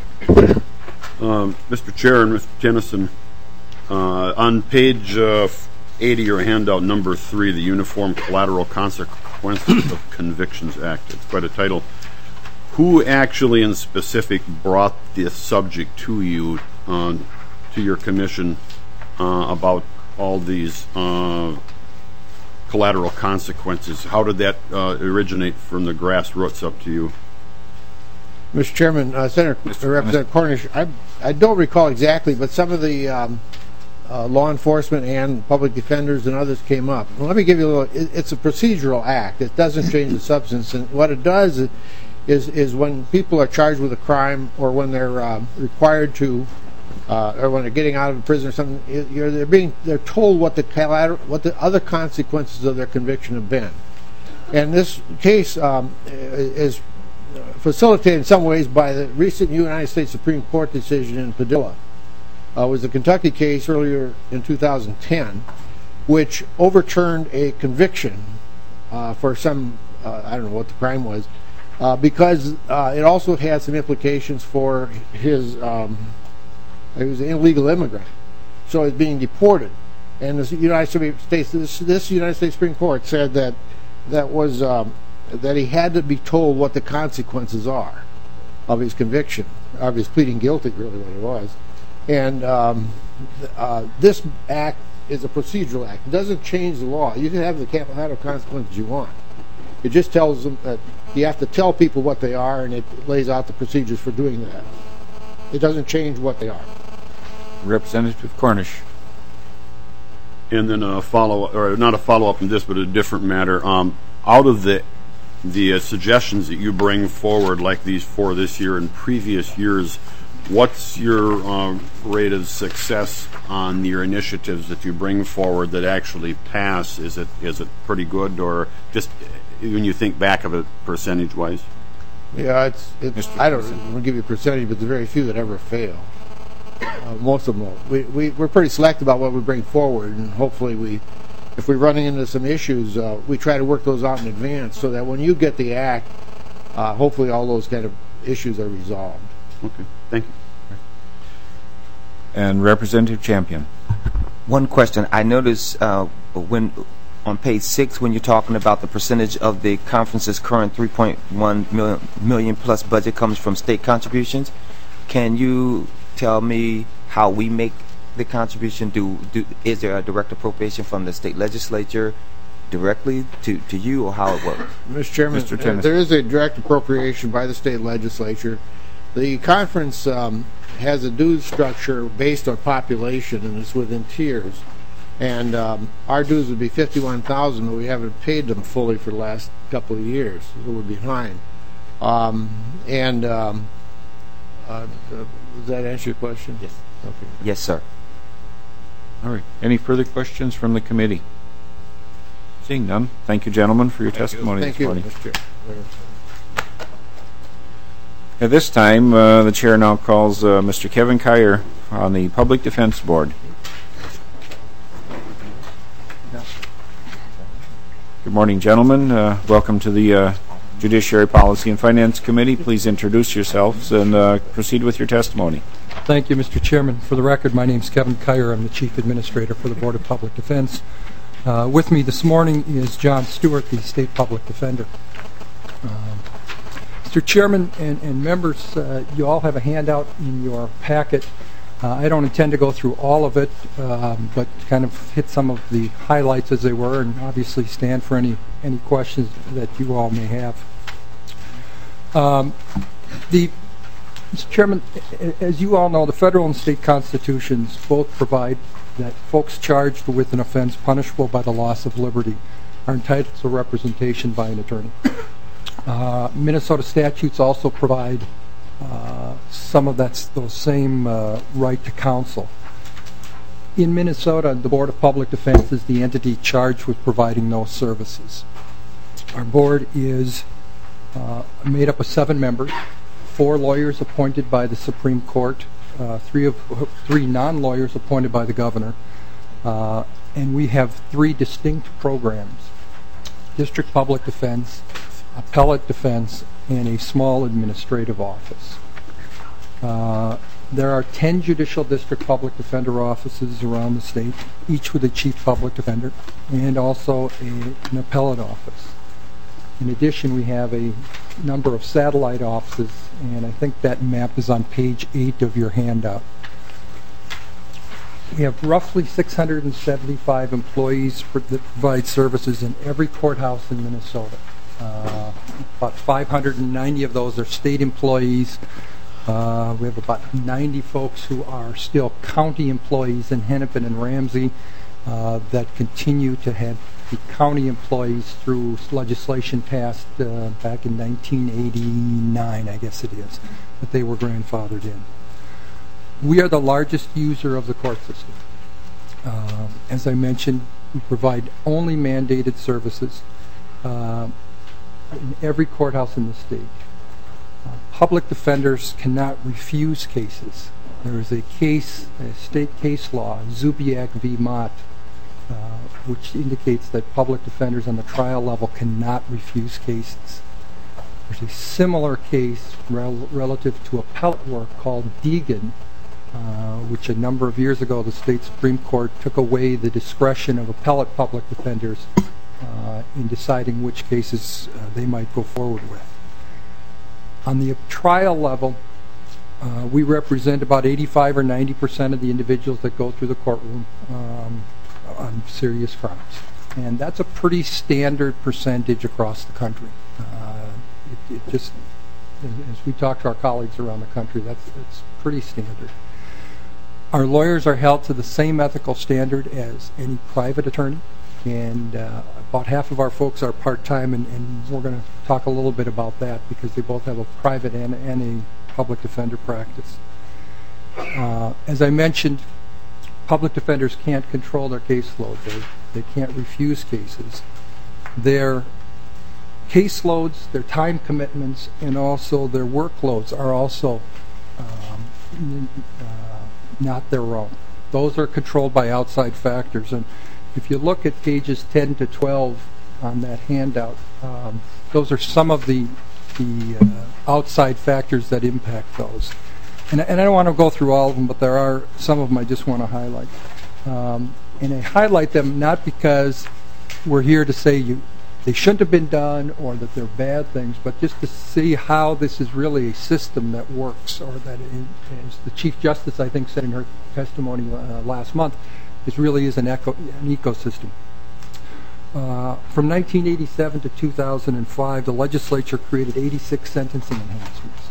Mr. Chair and Mr. Tennyson, on page 80, your handout number 3, the Uniform Collateral Consequences of Convictions Act. It's quite a title. Who actually in specific brought this subject to you, to your commission, about all these collateral consequences? How did that originate from the grassroots up to you? Mr. Chairman, Representative Cornish, I don't recall exactly, but some of the law enforcement and public defenders and others came up. Well, let me give you a little. It's a procedural act. It doesn't change the substance, and what it does is when people are charged with a crime, or when they're required to, or when they're getting out of prison or something, they're told what the other consequences of their conviction have been. And this case is facilitated in some ways by the recent United States Supreme Court decision in Padilla. It was a Kentucky case earlier in 2010, which overturned a conviction for some, I don't know what the crime was, because it also had some implications for his, he was an illegal immigrant, so he's being deported. And this United States Supreme Court said that he had to be told what the consequences are of his conviction, of his pleading guilty, really what it was. And this act is a procedural act. It doesn't change the law. You can have the kind of consequences you want. It just tells them that you have to tell people what they are, and it lays out the procedures for doing that. It doesn't change what they are. Representative Cornish. And then a follow-up, or not a follow-up on this, but a different matter. Out of the suggestions that you bring forward, like these for this year and previous years, what's your rate of success on your initiatives that you bring forward that actually pass? Is it pretty good, or just when you think back of it percentage-wise? Yeah, it's. I don't want to give you a percentage, but there's very few that ever fail. Most of them won't. We're pretty select about what we bring forward, and hopefully if we're running into some issues, we try to work those out in advance so that when you get the act, hopefully all those kind of issues are resolved. Okay, thank you. And Representative Champion. One question. I noticed when on page 6, when you're talking about the percentage of the conference's current 3.1 million plus budget comes from state contributions, can you tell me how we make the contribution? Is there a direct appropriation from the state legislature directly to you, or how it works? Mr. Chairman, Mr. Tennyson. there is a direct appropriation by the state legislature. The conference has a dues structure based on population, and it's within tiers. And our dues would be $51,000, but we haven't paid them fully for the last couple of years, so we're behind. Does that answer your question? Yes. Okay. Yes, sir. All right. Any further questions from the committee? Seeing none, thank you, gentlemen, for your testimony Thank this you, morning. Mr. Chair. At this time, the chair now calls Mr. Kevin Kyer on the Public Defense Board. Good morning, gentlemen. Welcome to the Judiciary Policy and Finance Committee. Please introduce yourselves and proceed with your testimony. Thank you, Mr. Chairman. For the record, my name is Kevin Kyer. I'm the Chief Administrator for the Board of Public Defense. With me this morning is John Stewart, the State Public Defender. Mr. Chairman and members, you all have a handout in your packet. I don't intend to go through all of it, but kind of hit some of the highlights as they were, and obviously stand for any questions that you all may have. Mr. Chairman, as you all know, the federal and state constitutions both provide that folks charged with an offense punishable by the loss of liberty are entitled to representation by an attorney. Minnesota statutes also provide some of those same right to counsel. In Minnesota, the Board of Public Defense is the entity charged with providing those services. Our board is made up of 7 members, 4 lawyers appointed by the Supreme Court, 3 non-lawyers appointed by the governor, and we have 3 distinct programs: district public defense, appellate defense, and a small administrative office. There are 10 judicial district public defender offices around the state, each with a chief public defender, and also an appellate office. In addition, we have a number of satellite offices, and I think that map is on page 8 of your handout. We have roughly 675 employees that provide services in every courthouse in Minnesota. About 590 of those are state employees. We have about 90 folks who are still county employees in Hennepin and Ramsey that continue to have the county employees through legislation passed back in 1989, I guess it is, that they were grandfathered in. We are the largest user of the court system. As I mentioned, we provide only mandated services in every courthouse in the state. Public defenders cannot refuse cases. There is a state case law, Zubiak v. Mott, which indicates that public defenders on the trial level cannot refuse cases. There's a similar case relative to appellate work called Deegan, which a number of years ago the state Supreme Court took away the discretion of appellate public defenders in deciding which cases they might go forward with. On the trial level, we represent about 85 or 90% of the individuals that go through the courtroom on serious crimes. And that's a pretty standard percentage across the country. It just, as we talk to our colleagues around the country, it's pretty standard. Our lawyers are held to the same ethical standard as any private attorney, and about half of our folks are part-time, and we're going to talk a little bit about that because they both have a private and a public defender practice. As I mentioned, public defenders can't control their caseload. They can't refuse cases. Their caseloads, their time commitments, and also their workloads are also not their own. Those are controlled by outside factors. And if you look at pages 10 to 12 on that handout, those are some of the outside factors that impact those. And I don't want to go through all of them, but there are some of them I just want to highlight. And I highlight them not because we're here to say they shouldn't have been done or that they're bad things, but just to see how this is really a system that works, or that, as the Chief Justice, I think, said in her testimony last month, this really is an ecosystem. From 1987 to 2005, the legislature created 86 sentencing enhancements.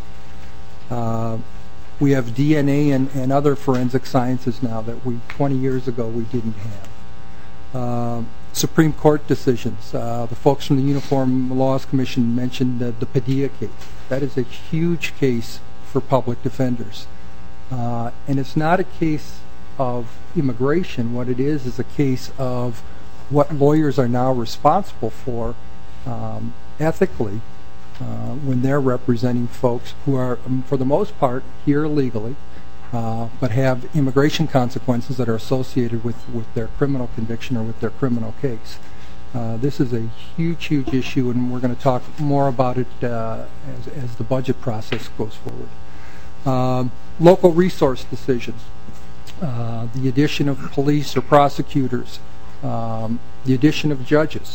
We have DNA and other forensic sciences now that 20 years ago we didn't have. Supreme Court decisions. The folks from the Uniform Laws Commission mentioned the Padilla case. That is a huge case for public defenders. And it's not a case of immigration. What it is a case of what lawyers are now responsible for ethically when they're representing folks who are, for the most part, here legally, but have immigration consequences that are associated with their criminal conviction or with their criminal case. This is a huge, huge issue, and we're going to talk more about it as the budget process goes forward. Local resource decisions, the addition of police or prosecutors, the addition of judges.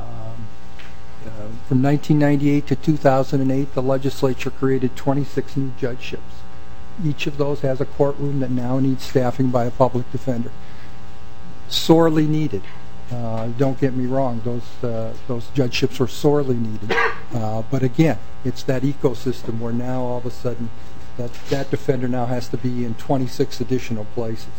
From 1998 to 2008, the legislature created 26 new judgeships. Each of those has a courtroom that now needs staffing by a public defender. Sorely needed. Don't get me wrong; those judgeships are sorely needed. But again, it's that ecosystem where now all of a sudden that defender now has to be in 26 additional places.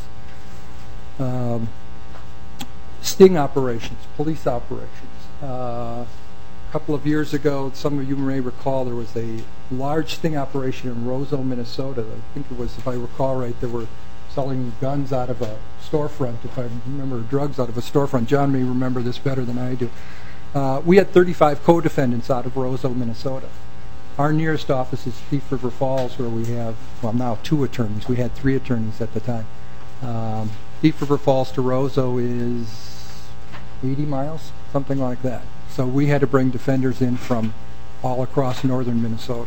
Sting operations, police operations. A couple of years ago, some of you may recall, there was a large sting operation in Roseau, Minnesota. I think it was, if I recall right, they were selling guns out of a storefront, if I remember, drugs out of a storefront. John may remember this better than I do. We had 35 co-defendants out of Roseau, Minnesota. Our nearest office is Thief River Falls, where we have, well, now 2 attorneys. We had 3 attorneys at the time. Thief River Falls to Roseau is 80 miles, something like that. So we had to bring defenders in from all across northern Minnesota.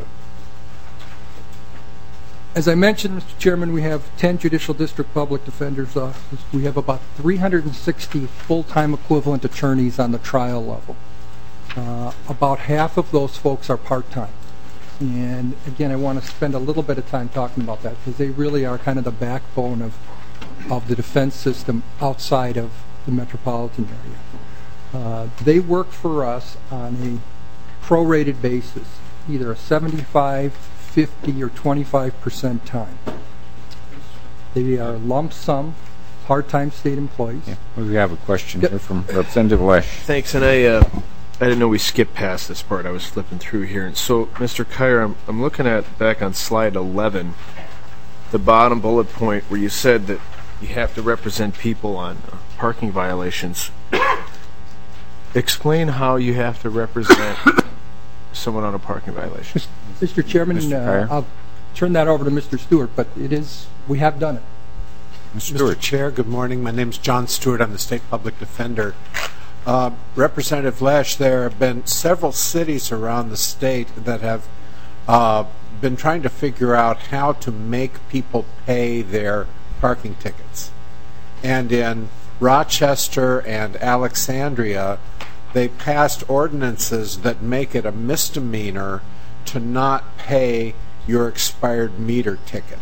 As I mentioned, Mr. Chairman, we have 10 judicial district public defenders' offices. We have about 360 full-time equivalent attorneys on the trial level. About half of those folks are part-time. And again, I want to spend a little bit of time talking about that because they really are kind of the backbone of the defense system outside of the metropolitan area. They work for us on a prorated basis, either a 75, 50, or 25% time. They are lump sum, part-time state employees. Yeah. We have a question here from Representative Lesh. Thanks, and I didn't know we skipped past this part. I was flipping through here. And so, Mr. Kyer, I'm looking at back on slide 11, the bottom bullet point where you said that you have to represent people on parking violations. Explain how you have to represent someone on a parking violation. Mr. Chairman, I'll turn that over to Mr. Stewart, but we have done it. Mr. Chair, good morning. My name is John Stewart. I'm the State Public Defender. Representative Lesh, there have been several cities around the state that have been trying to figure out how to make people pay their parking tickets. And in Rochester and Alexandria, they passed ordinances that make it a misdemeanor to not pay your expired meter ticket.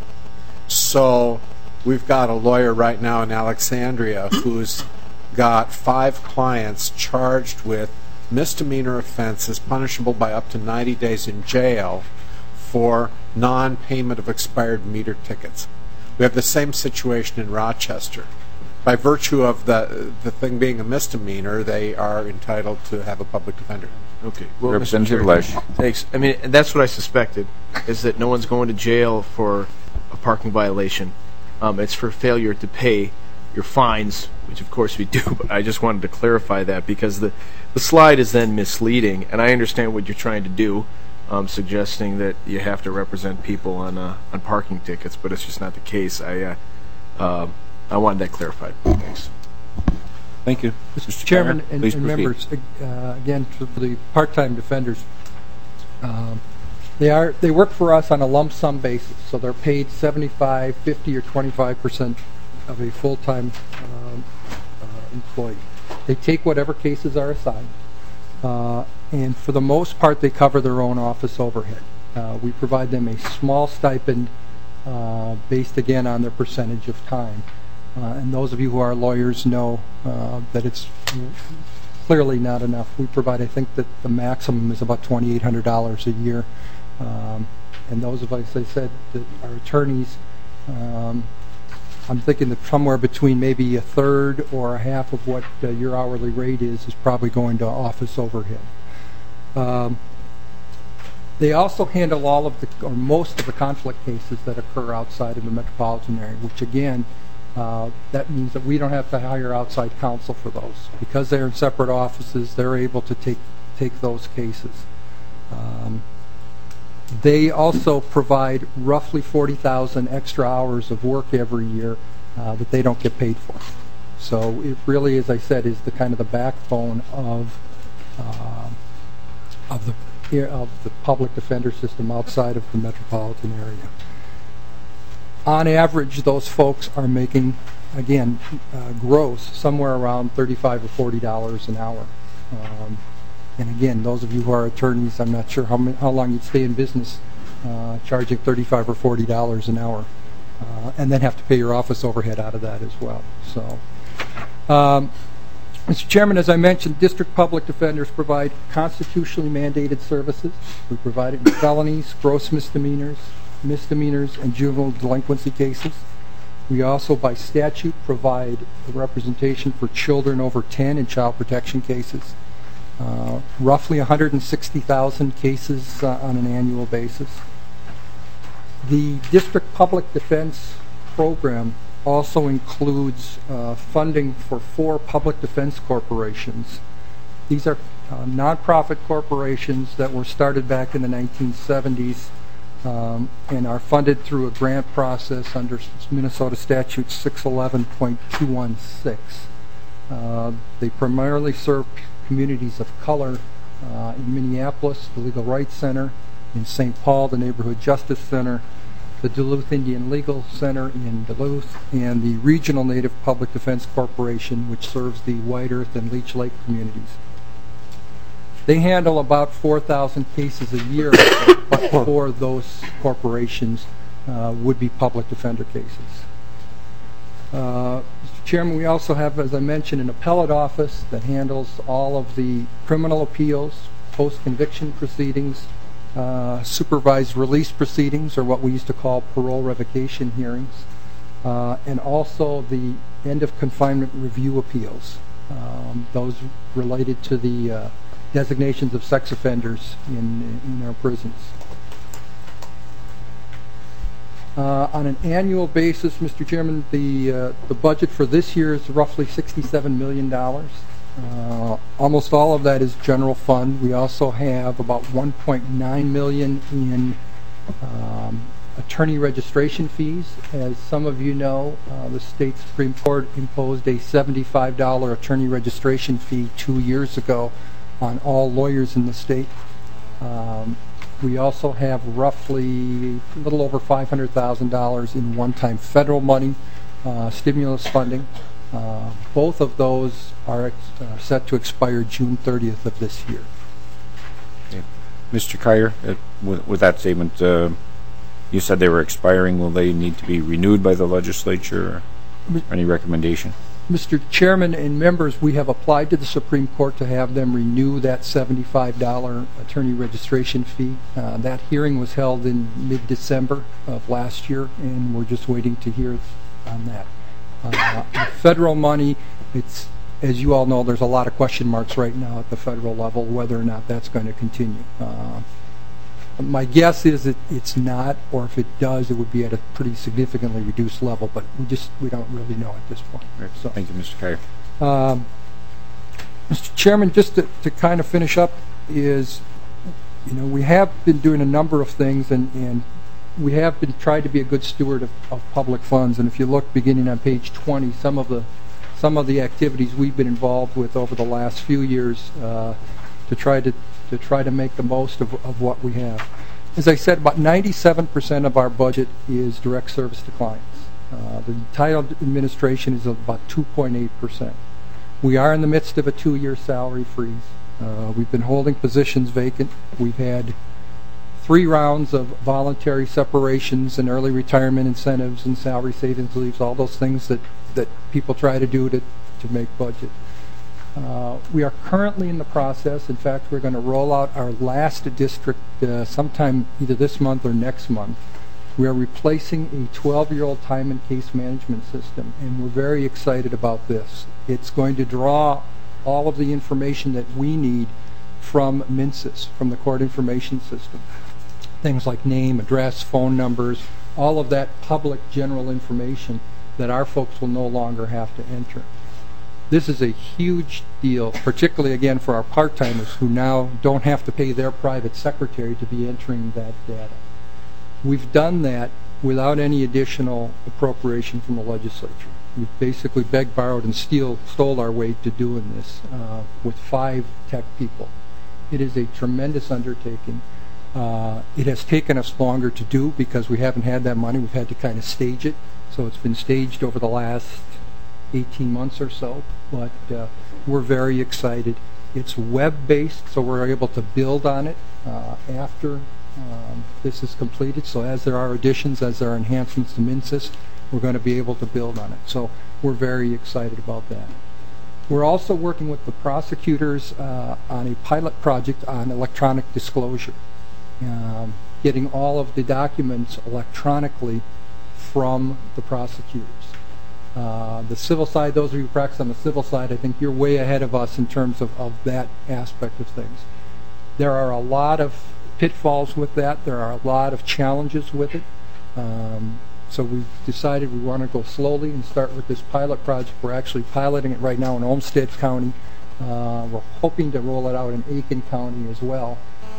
So we've got a lawyer right now in Alexandria who's got 5 clients charged with misdemeanor offenses punishable by up to 90 days in jail for non-payment of expired meter tickets. We have the same situation in Rochester. By virtue of the thing being a misdemeanor, they are entitled to have a public defender. Okay. Well, Representative Lesh. Thanks. I mean, that's what I suspected, is that no one's going to jail for a parking violation. It's for failure to pay your fines, which of course we do, but I just wanted to clarify that because the slide is then misleading, and I understand what you're trying to do, suggesting that you have to represent people on parking tickets, but it's just not the case. I wanted that clarified. Thanks. Thank you. Mr. Chairman and Please members, again, for the part-time defenders, they work for us on a lump sum basis, so they're paid 75, 50, or 25% of a full-time employee. They take whatever cases are assigned, and for the most part, they cover their own office overhead. We provide them a small stipend based, again, on their percentage of time. And those of you who are lawyers know that it's clearly not enough. We provide, I think that the maximum is about $2,800 a year. And those of us, as I said, that are attorneys, I'm thinking that somewhere between maybe a third or a half of what your hourly rate is probably going to office overhead. They also handle all of or most of the conflict cases that occur outside of the metropolitan area, which again, that means that we don't have to hire outside counsel for those. Because they're in separate offices, they're able to take those cases. They also provide roughly 40,000 extra hours of work every year that they don't get paid for. So it really, as I said, is the kind of the backbone of the public defender system outside of the metropolitan area. On average, those folks are making, again, gross, somewhere around $35 or $40 an hour. And again, those of you who are attorneys, I'm not sure how long you'd stay in business charging $35 or $40 an hour, and then have to pay your office overhead out of that as well. So, Mr. Chairman, as I mentioned, district public defenders provide constitutionally mandated services. We provide it in felonies, gross misdemeanors, and juvenile delinquency cases. We also, by statute, provide representation for children over 10 in child protection cases. Roughly 160,000 cases on an annual basis. The district public defense program also includes funding for 4 public defense corporations. These are nonprofit corporations that were started back in the 1970s and are funded through a grant process under Minnesota Statute 611.216. They primarily serve communities of color in Minneapolis, the Legal Rights Center, in St. Paul, the Neighborhood Justice Center, the Duluth Indian Legal Center in Duluth, and the Regional Native Public Defense Corporation, which serves the White Earth and Leech Lake communities. They handle about 4,000 cases a year, but for those corporations would be public defender cases. Mr. Chairman, we also have, as I mentioned, an appellate office that handles all of the criminal appeals, post-conviction proceedings, supervised release proceedings, or what we used to call parole revocation hearings, and also the end of confinement review appeals, those related to the designations of sex offenders in our prisons. On an annual basis, Mr. Chairman, the budget for this year is roughly $67 million. Almost all of that is general fund. We also have about $1.9 million in attorney registration fees. As some of you know, the state Supreme Court imposed a $75 attorney registration fee 2 years ago on all lawyers in the state. We also have roughly a little over $500,000 in one-time federal money, stimulus funding. Both of those are set to expire June 30th of this year. Okay. Mr. Kyer, with that statement, you said they were expiring. Will they need to be renewed by the legislature? Or any recommendation? Mr. Chairman and members, we have applied to the Supreme Court to have them renew that $75 attorney registration fee. That hearing was held in mid-December of last year, and we're just waiting to hear on that. The federal money, it's, as you all know, there's a lot of question marks right now at the federal level whether or not that's going to continue. My guess is that it's not, or if it does, it would be at a pretty significantly reduced level, but we don't really know at this point. Right. So, Thank you, Mr. Kyer. Mr. Chairman, just to kind of finish up is, we have been doing a number of things, and we have been trying to be a good steward of public funds. And if you look beginning on page 20, some of the activities we've been involved with over the last few years to try to make the most of what we have. As I said, about 97% of our budget is direct service to clients. The title administration is about 2.8%. We are in the midst of a 2-year salary freeze. We've been holding positions vacant. We've had 3 rounds of voluntary separations and early retirement incentives and salary savings leaves, all those things that people try to do to make budget. We are currently in the process. In fact, we're going to roll out our last district sometime either this month or next month. We are replacing a 12-year-old time and case management system, and we're very excited about this. It's going to draw all of the information that we need from MNCIS, from the Court Information System. Things like name, address, phone numbers, all of that public general information that our folks will no longer have to enter. This is a huge deal, particularly, again, for our part-timers who now don't have to pay their private secretary to be entering that data. We've done that without any additional appropriation from the legislature. We've basically begged, borrowed, and stole our way to doing this with 5 tech people. It is a tremendous undertaking. It has taken us longer to do because we haven't had that money. We've had to kind of stage it. So it's been staged over the last 18 months or so, but we're very excited. It's web-based, so we're able to build on it after this is completed. So as there are additions, as there are enhancements to MNCIS, we're going to be able to build on it. So we're very excited about that. We're also working with the prosecutors on a pilot project on electronic disclosure, getting all of the documents electronically from the prosecutors. The civil side, those of you who practice on the civil side, I think you're way ahead of us in terms of that aspect of things. There are a lot of pitfalls with that. There are a lot of challenges with it. So we've decided we want to go slowly and start with this pilot project. We're actually piloting it right now in Olmsted County. We're hoping to roll it out in Aiken County as well.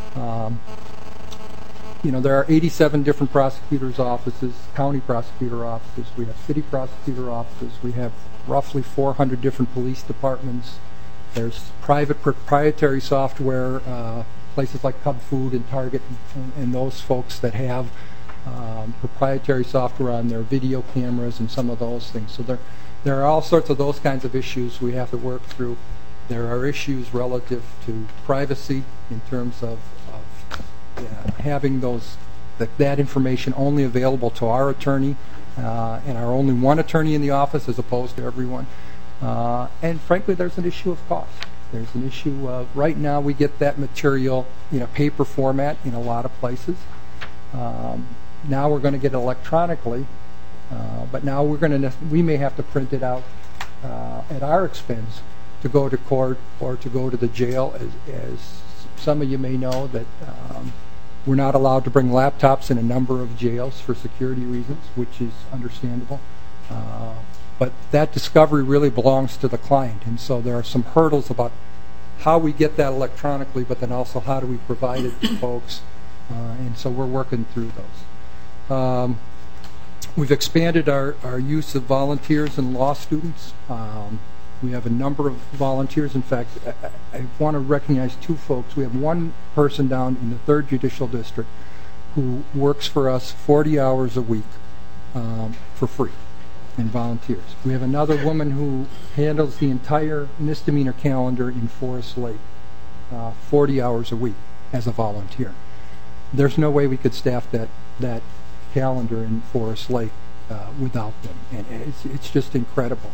There are 87 different prosecutors' offices, county prosecutor offices. We have city prosecutor offices. We have roughly 400 different police departments. There's private proprietary software, places like Cub Food and Target and those folks that have proprietary software on their video cameras and some of those things. So there are all sorts of those kinds of issues we have to work through. There are issues relative to privacy in terms of having that information only available to our attorney and our only one attorney in the office as opposed to everyone. And frankly, there's an issue of cost. There's an issue of, right now we get that material in a paper format in a lot of places. Now we're going to get it electronically, but now we may have to print it out at our expense to go to court or to go to the jail. As some of you may know, that we're not allowed to bring laptops in a number of jails for security reasons, which is understandable. But that discovery really belongs to the client, and so there are some hurdles about how we get that electronically, but then also how do we provide it to folks, and so we're working through those. We've expanded our use of volunteers and law students. We have a number of volunteers. In fact, I want to recognize 2 folks. We have one person down in the 3rd Judicial District who works for us 40 hours a week for free and volunteers. We have another woman who handles the entire misdemeanor calendar in Forest Lake, 40 hours a week as a volunteer. There's no way we could staff that calendar in Forest Lake without them, and it's just incredible.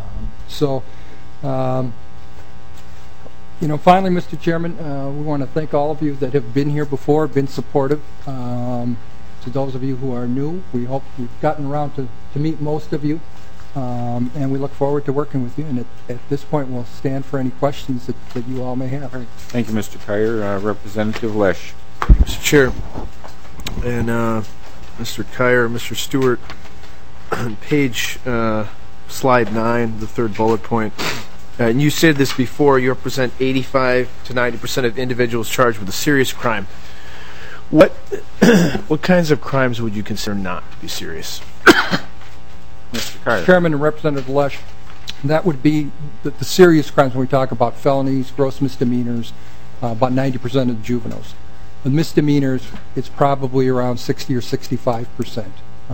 Finally, Mr. Chairman, we want to thank all of you that have been here before, been supportive. To those of you who are new, we hope we've gotten around to meet most of you, and we look forward to working with you. And at this point, we'll stand for any questions that you all may have. Thank you, Mr. Kyer. Representative Lesh. Mr. Chair, and Mr. Kyer, Mr. Stewart, on page slide 9, the third bullet point, and you said this before, you represent 85 to 90% of individuals charged with a serious crime. What kinds of crimes would you consider not to be serious? Mr. Kyer. Chairman and Representative Lesh, that would be the serious crimes when we talk about felonies, gross misdemeanors, about 90% of the juveniles. The misdemeanors, it's probably around 60 or 65%.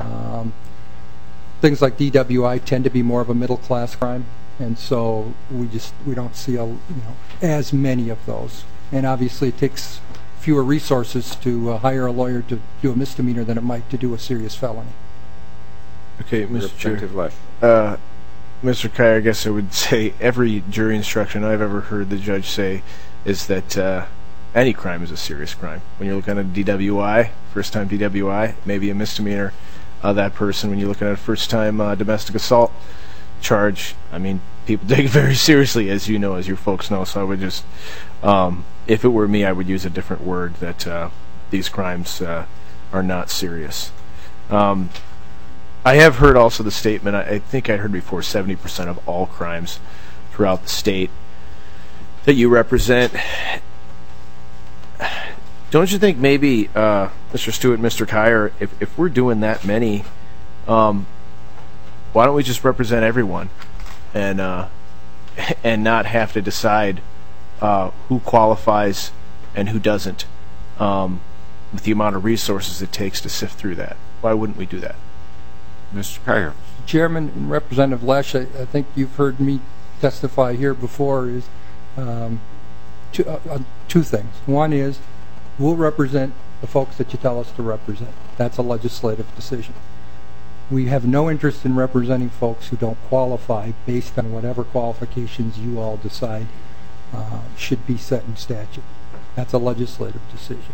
Things like DWI tend to be more of a middle class crime, and so we don't see as many of those. And obviously, it takes fewer resources to hire a lawyer to do a misdemeanor than it might to do a serious felony. Okay, Mr. Chair. Lesh. Mr. Kyer, I guess I would say every jury instruction I've ever heard the judge say is that any crime is a serious crime. When you're looking at a DWI, first-time DWI, maybe a misdemeanor, that person, when you're looking at a first-time domestic assault charge, I mean, people take it very seriously, as you know, as your folks know, so I would just, if it were me, I would use a different word, that these crimes are not serious. I have heard also the statement, I think I heard before, 70% of all crimes throughout the state that you represent. Don't you think maybe, Mr. Stewart, Mr. Kyer, if we're doing that many, why don't we just represent everyone and not have to decide who qualifies and who doesn't with the amount of resources it takes to sift through that? Why wouldn't we do that? Mr. Kyer. Chairman and Representative Lesh, I think you've heard me testify here before, is two things. One is, we'll represent the folks that you tell us to represent. That's a legislative decision. We have no interest in representing folks who don't qualify based on whatever qualifications you all decide should be set in statute. That's a legislative decision.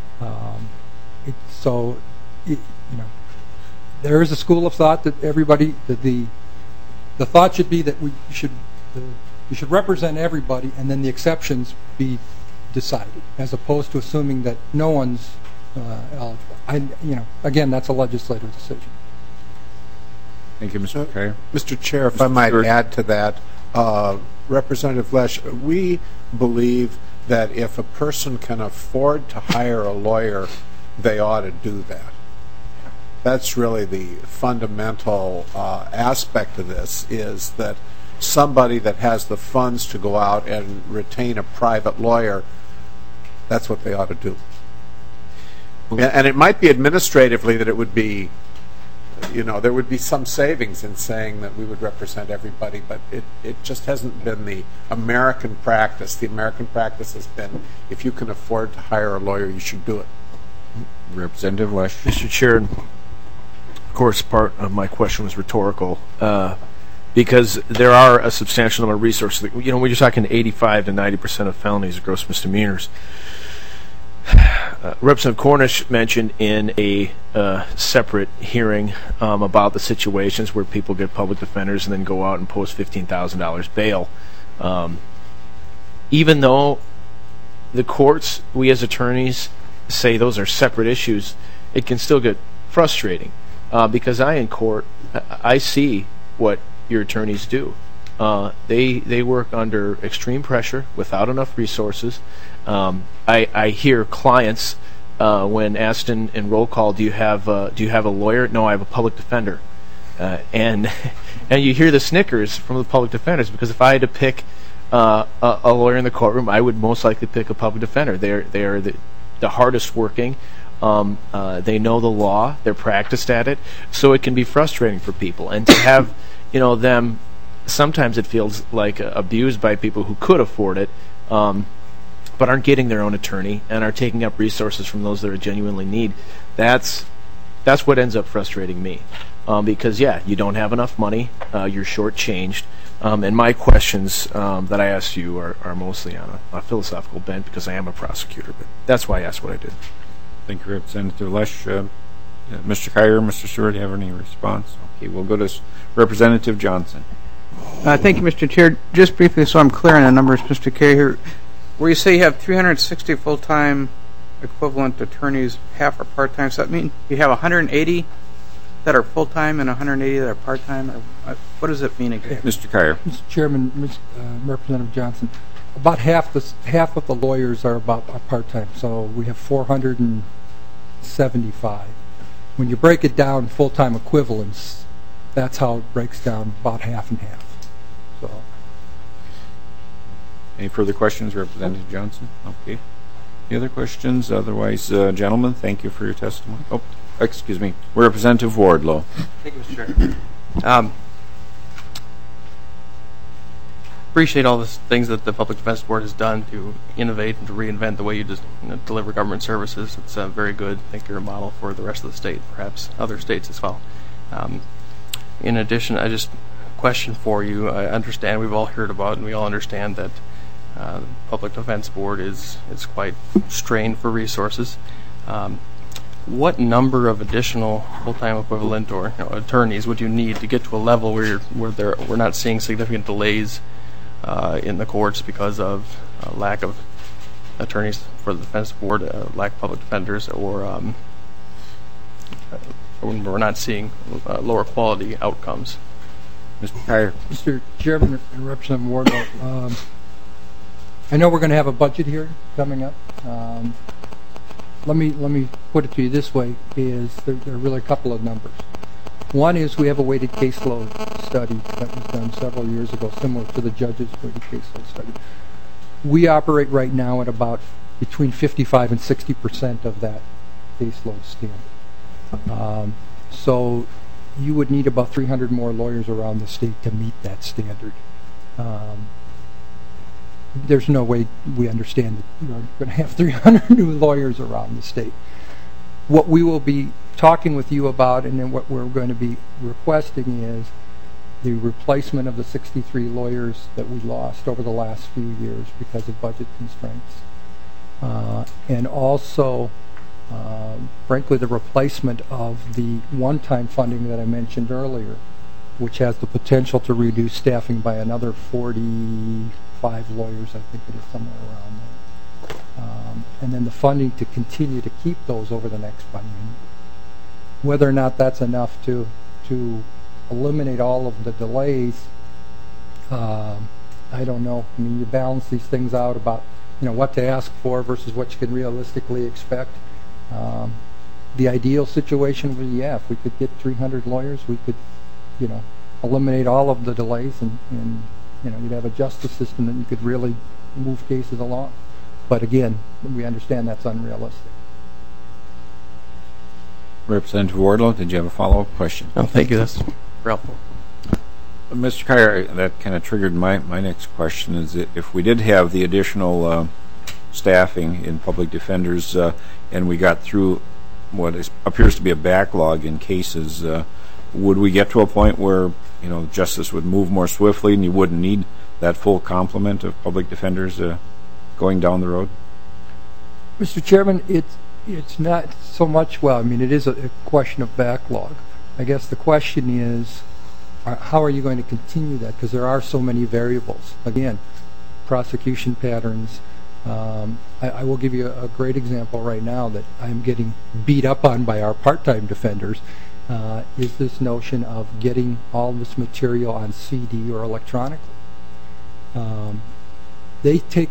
There is a school of thought that everybody, that the thought should be that we should represent everybody, and then the exceptions be decided, as opposed to assuming that no one's eligible. Again, that's a legislative decision. Thank you, Mr. Kyer. Mr. Chair, if I might add to that, Representative Lesh, we believe that if a person can afford to hire a lawyer, they ought to do that. That's really the fundamental aspect of this, is that somebody that has the funds to go out and retain a private lawyer, that's what they ought to do. And it might be administratively that it would be, there would be some savings in saying that we would represent everybody, but it just hasn't been the American practice. The American practice has been, if you can afford to hire a lawyer, you should do it. Representative Lesh. Mr. Chair, of course, part of my question was rhetorical, because there are a substantial number of resources. When you're talking 85 to 90% of felonies are gross misdemeanors. Representative Cornish mentioned in a separate hearing about the situations where people get public defenders and then go out and post $15,000 bail. Even though the courts, we as attorneys, say those are separate issues, it can still get frustrating. Because in court, I see what your attorneys do. They work under extreme pressure without enough resources. I hear clients when asked in roll call, do you have a lawyer? No, I have a public defender. And you hear the snickers from the public defenders, because if I had to pick a lawyer in the courtroom, I would most likely pick a public defender. They are the hardest working. They know the law. They're practiced at it, so it can be frustrating for people. And to have them, sometimes it feels like abused by people who could afford it, but aren't getting their own attorney and are taking up resources from those that are genuinely need. That's what ends up frustrating me, because you don't have enough money, you're shortchanged, and my questions that I asked you are mostly on a philosophical bent, because I am a prosecutor, but that's why I asked what I did. Thank you, Representative Lesh. Mr. Kyer, Mr. Stewart, do you have any response? Okay, we'll go to Representative Johnson. Thank you, Mr. Chair. Just briefly, so I'm clear on the numbers, Mr. Kyer, here, where you say you have 360 full-time equivalent attorneys, half are part-time. So that means you have 180 that are full-time and 180 that are part-time? Or what does it mean exactly? Mr. Kyer. Mr. Chairman, Representative Johnson, about half of the lawyers are part-time, so we have 475. When you break it down full-time equivalents, that's how it breaks down, about half and half. So. Any further questions, Representative Johnson? Okay. Any other questions? Otherwise, gentlemen, thank you for your testimony. Oh, excuse me. Representative Wardlow. Thank you, Mr. Chair. Appreciate all the things that the Public Defense Board has done to innovate and to reinvent the way you just deliver government services. It's very good. I think you're a model for the rest of the state, perhaps other states as well. In addition, I just question for you. I understand we've all heard about and we all understand that the Public Defense Board is quite strained for resources. What number of additional full-time equivalent or attorneys would you need to get to a level where we're not seeing significant delays in the courts because of lack of attorneys for the Defense Board, lack of public defenders, or when we're not seeing lower quality outcomes? Mr. Kyer. Mr. Chairman and Representative Wardlow, I know we're going to have a budget hearing coming up. Let me put it to you this way: is there are really a couple of numbers. One is we have a weighted caseload study that was done several years ago, similar to the judge's weighted caseload study. We operate right now at about between 55 and 60% of that caseload standard. So you would need about 300 more lawyers around the state to meet that standard. There's no way we understand that you're going to have 300 new lawyers around the state. What we will be talking with you about, and then what we're going to be requesting, is the replacement of the 63 lawyers that we lost over the last few years because of budget constraints. And also, frankly, the replacement of the one-time funding that I mentioned earlier, which has the potential to reduce staffing by another 45 lawyers, I think it is, somewhere around there. And then the funding to continue to keep those over the next biennium. Whether or not that's enough to eliminate all of the delays, I don't know. I mean, you balance these things out about what to ask for versus what you can realistically expect. The ideal situation would be, if we could get 300 lawyers, we could, eliminate all of the delays, and you'd have a justice system that you could really move cases along. But again, we understand that's unrealistic. Representative Wardlow, did you have a follow-up question? No, thank you. That's helpful. Mr. Kyer, that kind of triggered my next question, is that if we did have the additional staffing in public defenders and we got through what appears to be a backlog in cases, would we get to a point where justice would move more swiftly and you wouldn't need that full complement of public defenders going down the road? Mr. Chairman, it's not so much, it is a question of backlog. I guess the question is, how are you going to continue that? Because there are so many variables. Again, prosecution patterns. I will give you a great example right now that I'm getting beat up on by our part-time defenders, is this notion of getting all this material on CD or electronically. It takes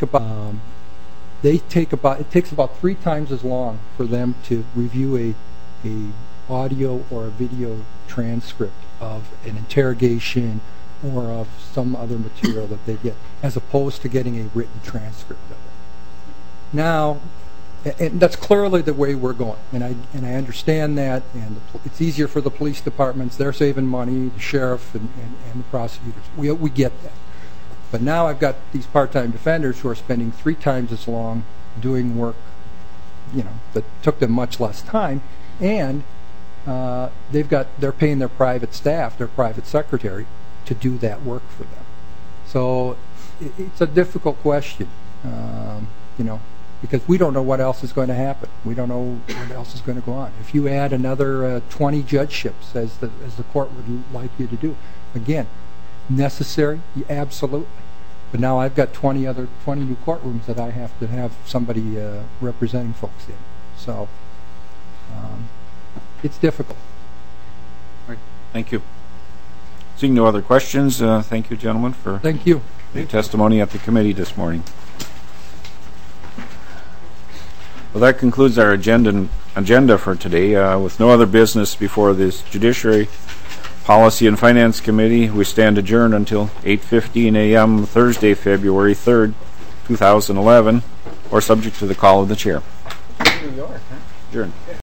about 3 times as long for them to review a audio or a video transcript of an interrogation or of some other material that they get, as opposed to getting a written transcript of it. Now, and that's clearly the way we're going, and I understand that, and it's easier for the police departments. They're saving money, the sheriff and the prosecutors. We get that. But now I've got these part-time defenders who are spending 3 times as long doing work, that took them much less time, and they're paying their private staff, their private secretary, to do that work for them. So it's a difficult question, because we don't know what else is going to happen. We don't know what else is going to go on. If you add another 20 judgeships, as the court would like you to do, again, necessary, absolutely. But now I've got 20 new courtrooms that I have to have somebody representing folks in. So it's difficult. Right. Thank you. Seeing no other questions, thank you, gentlemen, for Thank you. your testimony at the committee this morning. Well, that concludes our agenda for today. With no other business before this Judiciary, Policy and Finance Committee, we stand adjourned until 8:15 a.m. Thursday, February 3rd, 2011, or subject to the call of the chair. New York, huh? Adjourned.